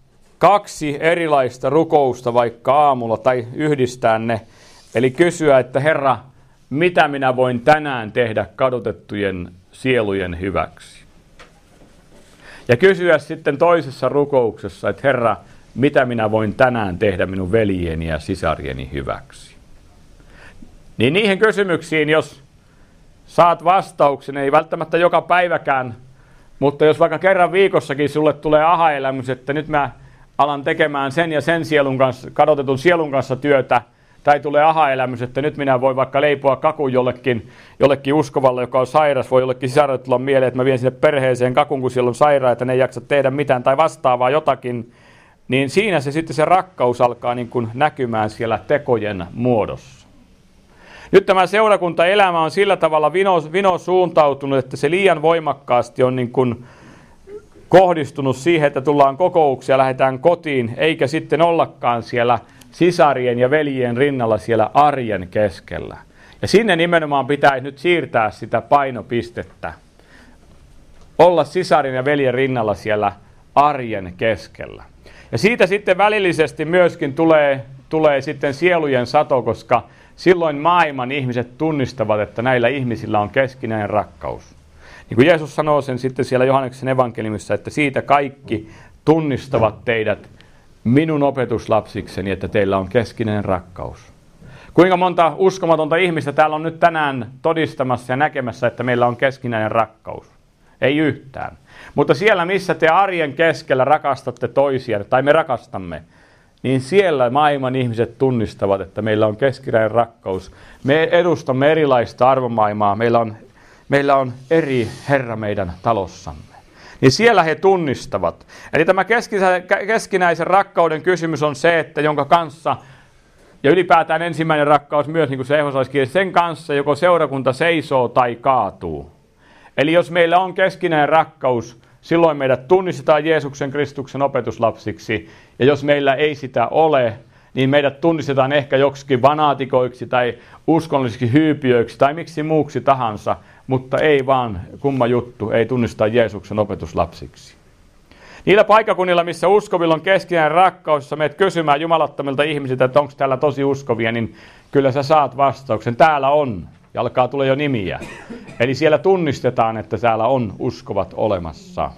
[SPEAKER 1] 2 erilaista rukousta vaikka aamulla tai yhdistää ne. Eli kysyä, että Herra, mitä minä voin tänään tehdä kadotettujen sielujen hyväksi? Ja kysyä sitten toisessa rukouksessa, että Herra, mitä minä voin tänään tehdä minun veljeni ja sisarieni hyväksi? Niin niihin kysymyksiin, jos saat vastauksen, ei välttämättä joka päiväkään, mutta jos vaikka kerran viikossakin sulle tulee aha-elämys, että nyt mä alan tekemään sen ja sen sielun kanssa, kadotetun sielun kanssa työtä, tai tulee aha-elämys, että nyt minä voin vaikka leipoa kakun jollekin uskovalle, joka on sairas, voi jollekin sisarille tulla mieleen, että mä vien sinne perheeseen kakun, kun siellä on sairaat, että ne ei jaksa tehdä mitään tai vastaavaa jotakin, niin siinä se rakkaus alkaa niin kuin näkymään siellä tekojen muodossa. Nyt tämä seurakuntaelämä on sillä tavalla vino suuntautunut, että se liian voimakkaasti on niin kuin kohdistunut siihen, että tullaan kokouksia ja lähdetään kotiin, eikä sitten ollakaan siellä sisarien ja veljien rinnalla siellä arjen keskellä. Ja sinne nimenomaan pitäisi nyt siirtää sitä painopistettä. Olla sisarin ja veljen rinnalla siellä arjen keskellä. Ja siitä sitten välillisesti myöskin tulee sitten sielujen sato, koska silloin maailman ihmiset tunnistavat, että näillä ihmisillä on keskinäinen rakkaus. Niin kuin Jeesus sanoo sen sitten siellä Johanneksen evankeliumissa, että siitä kaikki tunnistavat teidät minun opetuslapsikseni, että teillä on keskinäinen rakkaus. Kuinka monta uskomatonta ihmistä täällä on nyt tänään todistamassa ja näkemässä, että meillä on keskinäinen rakkaus? Ei yhtään. Mutta siellä, missä te arjen keskellä rakastatte toisia, tai me rakastamme, niin siellä maailman ihmiset tunnistavat, että meillä on keskinäinen rakkaus. Me edustamme erilaista arvomaailmaa. Meillä on eri Herra meidän talossamme. niin siellä he tunnistavat. Eli tämä keskinäisen rakkauden kysymys on se, että jonka kanssa, ja ylipäätään ensimmäinen rakkaus myös, niin kuin se ehdotuskirja, sen kanssa joko seurakunta seisoo tai kaatuu. Eli jos meillä on keskinäinen rakkaus, silloin meidät tunnistetaan Jeesuksen Kristuksen opetuslapsiksi, ja jos meillä ei sitä ole, niin meidät tunnistetaan ehkä joksikin fanaatikoiksi tai uskonnollisiksi hyypiöiksi tai miksi muuksi tahansa, mutta ei vaan, kumma juttu, ei tunnista Jeesuksen opetuslapsiksi. Niillä paikakunnilla, missä uskovilla on keskinäinen rakkaus, jossa menet kysymään jumalattomilta ihmisiltä, että onko täällä tosi uskovia, niin kyllä sä saat vastauksen. Täällä on, ja alkaa tulla jo nimiä. Eli siellä tunnistetaan, että täällä on uskovat olemassa.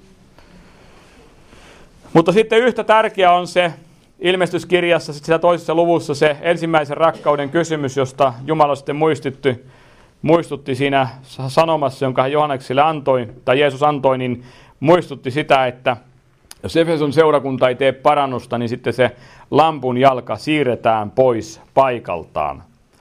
[SPEAKER 1] Mutta sitten yhtä tärkeää on se, ilmestyskirjassa, sitä toisessa luvussa se ensimmäisen rakkauden kysymys, josta Jumala sitten muistutti siinä sanomassa, jonka hän Johannekselle antoi, tai Jeesus antoi, niin muistutti sitä, että jos Efeson seurakunta ei tee parannusta, niin sitten se lampun jalka siirretään pois paikaltaan.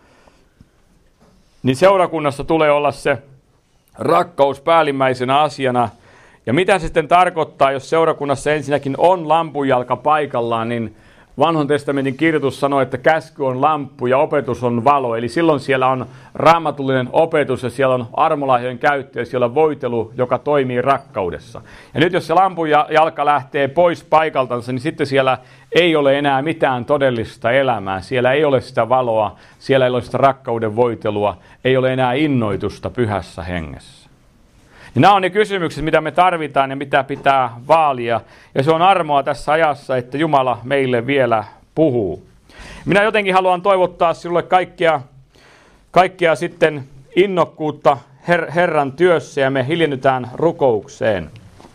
[SPEAKER 1] Niin seurakunnassa tulee olla se rakkaus päällimmäisenä asiana. Ja mitä se sitten tarkoittaa, jos seurakunnassa ensinnäkin on lampunjalka paikallaan, niin Vanhan testamentin kirjoitus sanoo, että käsky on lamppu ja opetus on valo. Eli silloin siellä on raamatullinen opetus ja siellä on armolahjojen käyttö ja siellä on voitelu, joka toimii rakkaudessa. Ja nyt jos se lampunjalka lähtee pois paikaltansa, niin sitten siellä ei ole enää mitään todellista elämää. Siellä ei ole sitä valoa, siellä ei ole sitä rakkauden voitelua, ei ole enää innoitusta pyhässä hengessä. Ja nämä on ne kysymykset, mitä me tarvitaan ja mitä pitää vaalia. Ja se on armoa tässä ajassa, että Jumala meille vielä puhuu. Minä jotenkin haluan toivottaa sinulle kaikkea sitten innokkuutta Herran työssä ja me hiljennytään rukoukseen.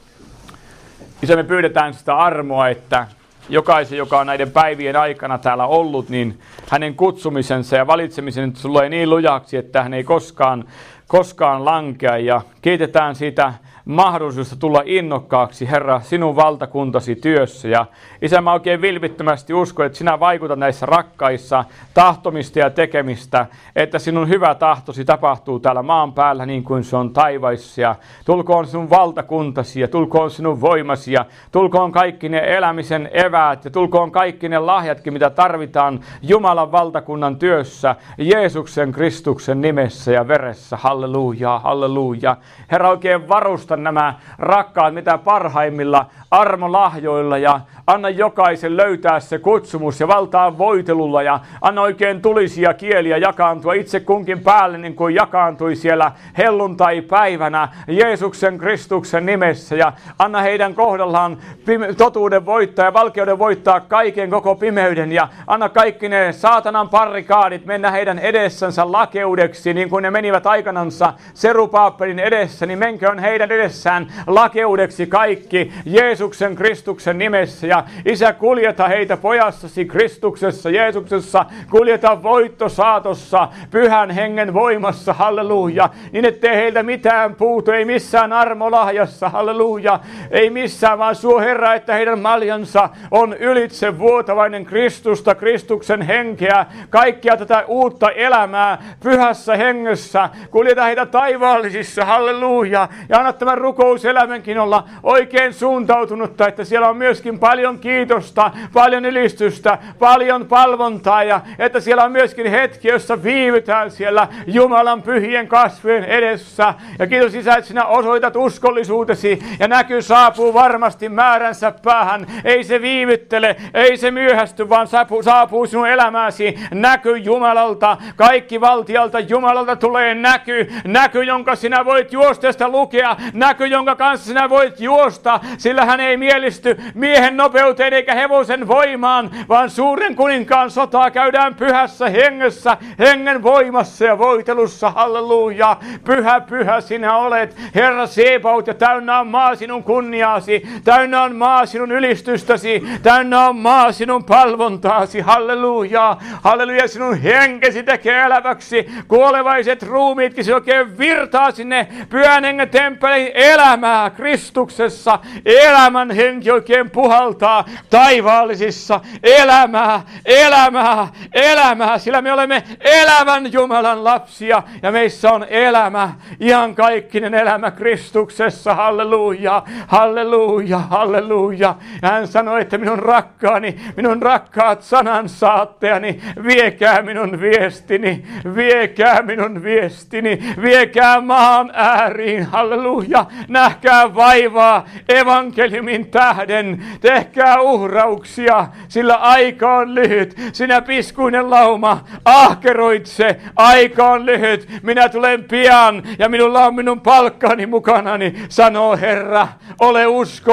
[SPEAKER 1] Isä, me pyydetään sitä armoa, että jokaisen, joka on näiden päivien aikana täällä ollut, niin hänen kutsumisensa ja valitsemisensa tulee niin lujaksi, että hän ei koskaan lankea, ja kiitetään siitä mahdollisuudesta tulla innokkaaksi, Herra, sinun valtakuntasi työssä. Ja Isä, mä oikein vilpittömästi uskon, että sinä vaikutat näissä rakkaissa tahtomista ja tekemistä, että sinun hyvä tahtosi tapahtuu täällä maan päällä niin kuin se on taivaissa. Ja tulkoon sinun valtakuntasi ja tulkoon sinun voimasi ja tulkoon kaikki ne elämisen eväät ja tulkoon kaikki ne lahjatkin, mitä tarvitaan Jumalan valtakunnan työssä Jeesuksen Kristuksen nimessä ja veressä. Halleluja, halleluja. Herra, oikein varusta nämä rakkaat mitä parhaimmilla armolahjoilla ja anna jokaisen löytää se kutsumus ja valtaa voitelulla ja anna oikein tulisia kieliä jakaantua itse kunkin päälle niin kuin jakaantui siellä helluntai-päivänä Jeesuksen Kristuksen nimessä ja anna heidän kohdallaan totuuden voittaa ja valkeuden voittaa kaiken koko pimeyden ja anna kaikki ne saatanan parrikaadit mennä heidän edessänsä lakeudeksi niin kuin ne menivät aikanansa Serubaabelin edessä, niin menköön heidän edessään lakeudeksi kaikki Jeesuksen Kristuksen nimessä. Ja Isä, kuljeta heitä pojassasi Kristuksessa, Jeesuksessa, kuljeta voitto saatossa, pyhän hengen voimassa, halleluja, niin ettei heiltä mitään puutu, ei missään armolahjassa, halleluja, ei missään, vaan suo Herra, että heidän maljansa on ylitse vuotavainen Kristusta, Kristuksen henkeä, kaikkia tätä uutta elämää pyhässä hengessä, kuljeta heitä taivaallisissa, halleluja, ja anna tämän rukouselämänkin olla oikein suuntautunutta, että siellä on myöskin paljon kiitosta, paljon ylistystä, paljon palvontaa ja että siellä on myöskin hetki, jossa viivytään siellä Jumalan pyhien kasvojen edessä. Ja kiitos Isä, että sinä osoitat uskollisuutesi ja näky saapuu varmasti määränsä päähän. Ei se viivyttele, ei se myöhästy, vaan saapuu sinun elämääsi näky Jumalalta. Kaikki valtialta Jumalalta tulee näky, jonka sinä voit juostesta lukea, näky, jonka kanssa sinä voit juosta, sillä hän ei mielisty miehen nopeuteen eikä hevosen voimaan, vaan suuren kuninkaan sotaa käydään pyhässä hengessä, hengen voimassa ja voitelussa, halleluja. Pyhä, pyhä sinä olet, Herra Sebaot, ja täynnä on maa sinun kunniaasi, täynnä on maa sinun ylistystäsi, täynnä on maa sinun palvontaasi, halleluja, halleluja, sinun henkesi tekee eläväksi, kuolevaiset ruumiitkin se oikein virtaa sinne pyhän hengen
[SPEAKER 2] elämää Kristuksessa. Elämän henki oikein puhaltaa taivaallisissa. Elämää, sillä me olemme elävän Jumalan lapsia ja meissä on elämä, iankaikkinen elämä Kristuksessa. Halleluja, halleluja, halleluja. Ja hän sanoi, että minun rakkaat sanansaattajani, viekää minun viestini, viekää maan ääriin, halleluja. Nähkää vaivaa evankeliumin tähden, tehkää uhrauksia, sillä aika on lyhyt. Sinä piskuinen lauma, ahkeroitse, aika on lyhyt. Minä tulen pian ja minulla on minun palkkani mukanani, sanoo Herra. Ole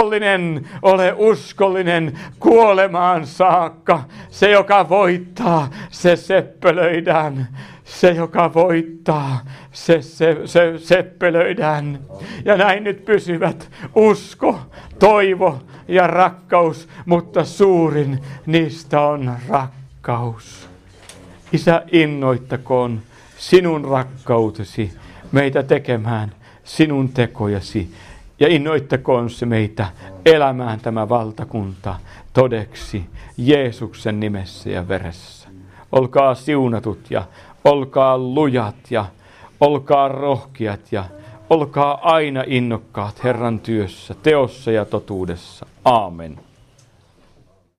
[SPEAKER 2] uskollinen kuolemaan saakka. Se, joka voittaa, se seppelöidään. Se, joka voittaa, se seppelöidään. Ja näin nyt pysyvät usko, toivo ja rakkaus, mutta suurin niistä on rakkaus. Isä, innoittakoon sinun rakkautesi meitä tekemään sinun tekojasi. Ja innoittakoon se meitä elämään tämä valtakunta todeksi Jeesuksen nimessä ja veressä. Olkaa siunatut ja olkaa lujat ja olkaa rohkeat ja olkaa aina innokkaat Herran työssä, teossa ja totuudessa. Aamen.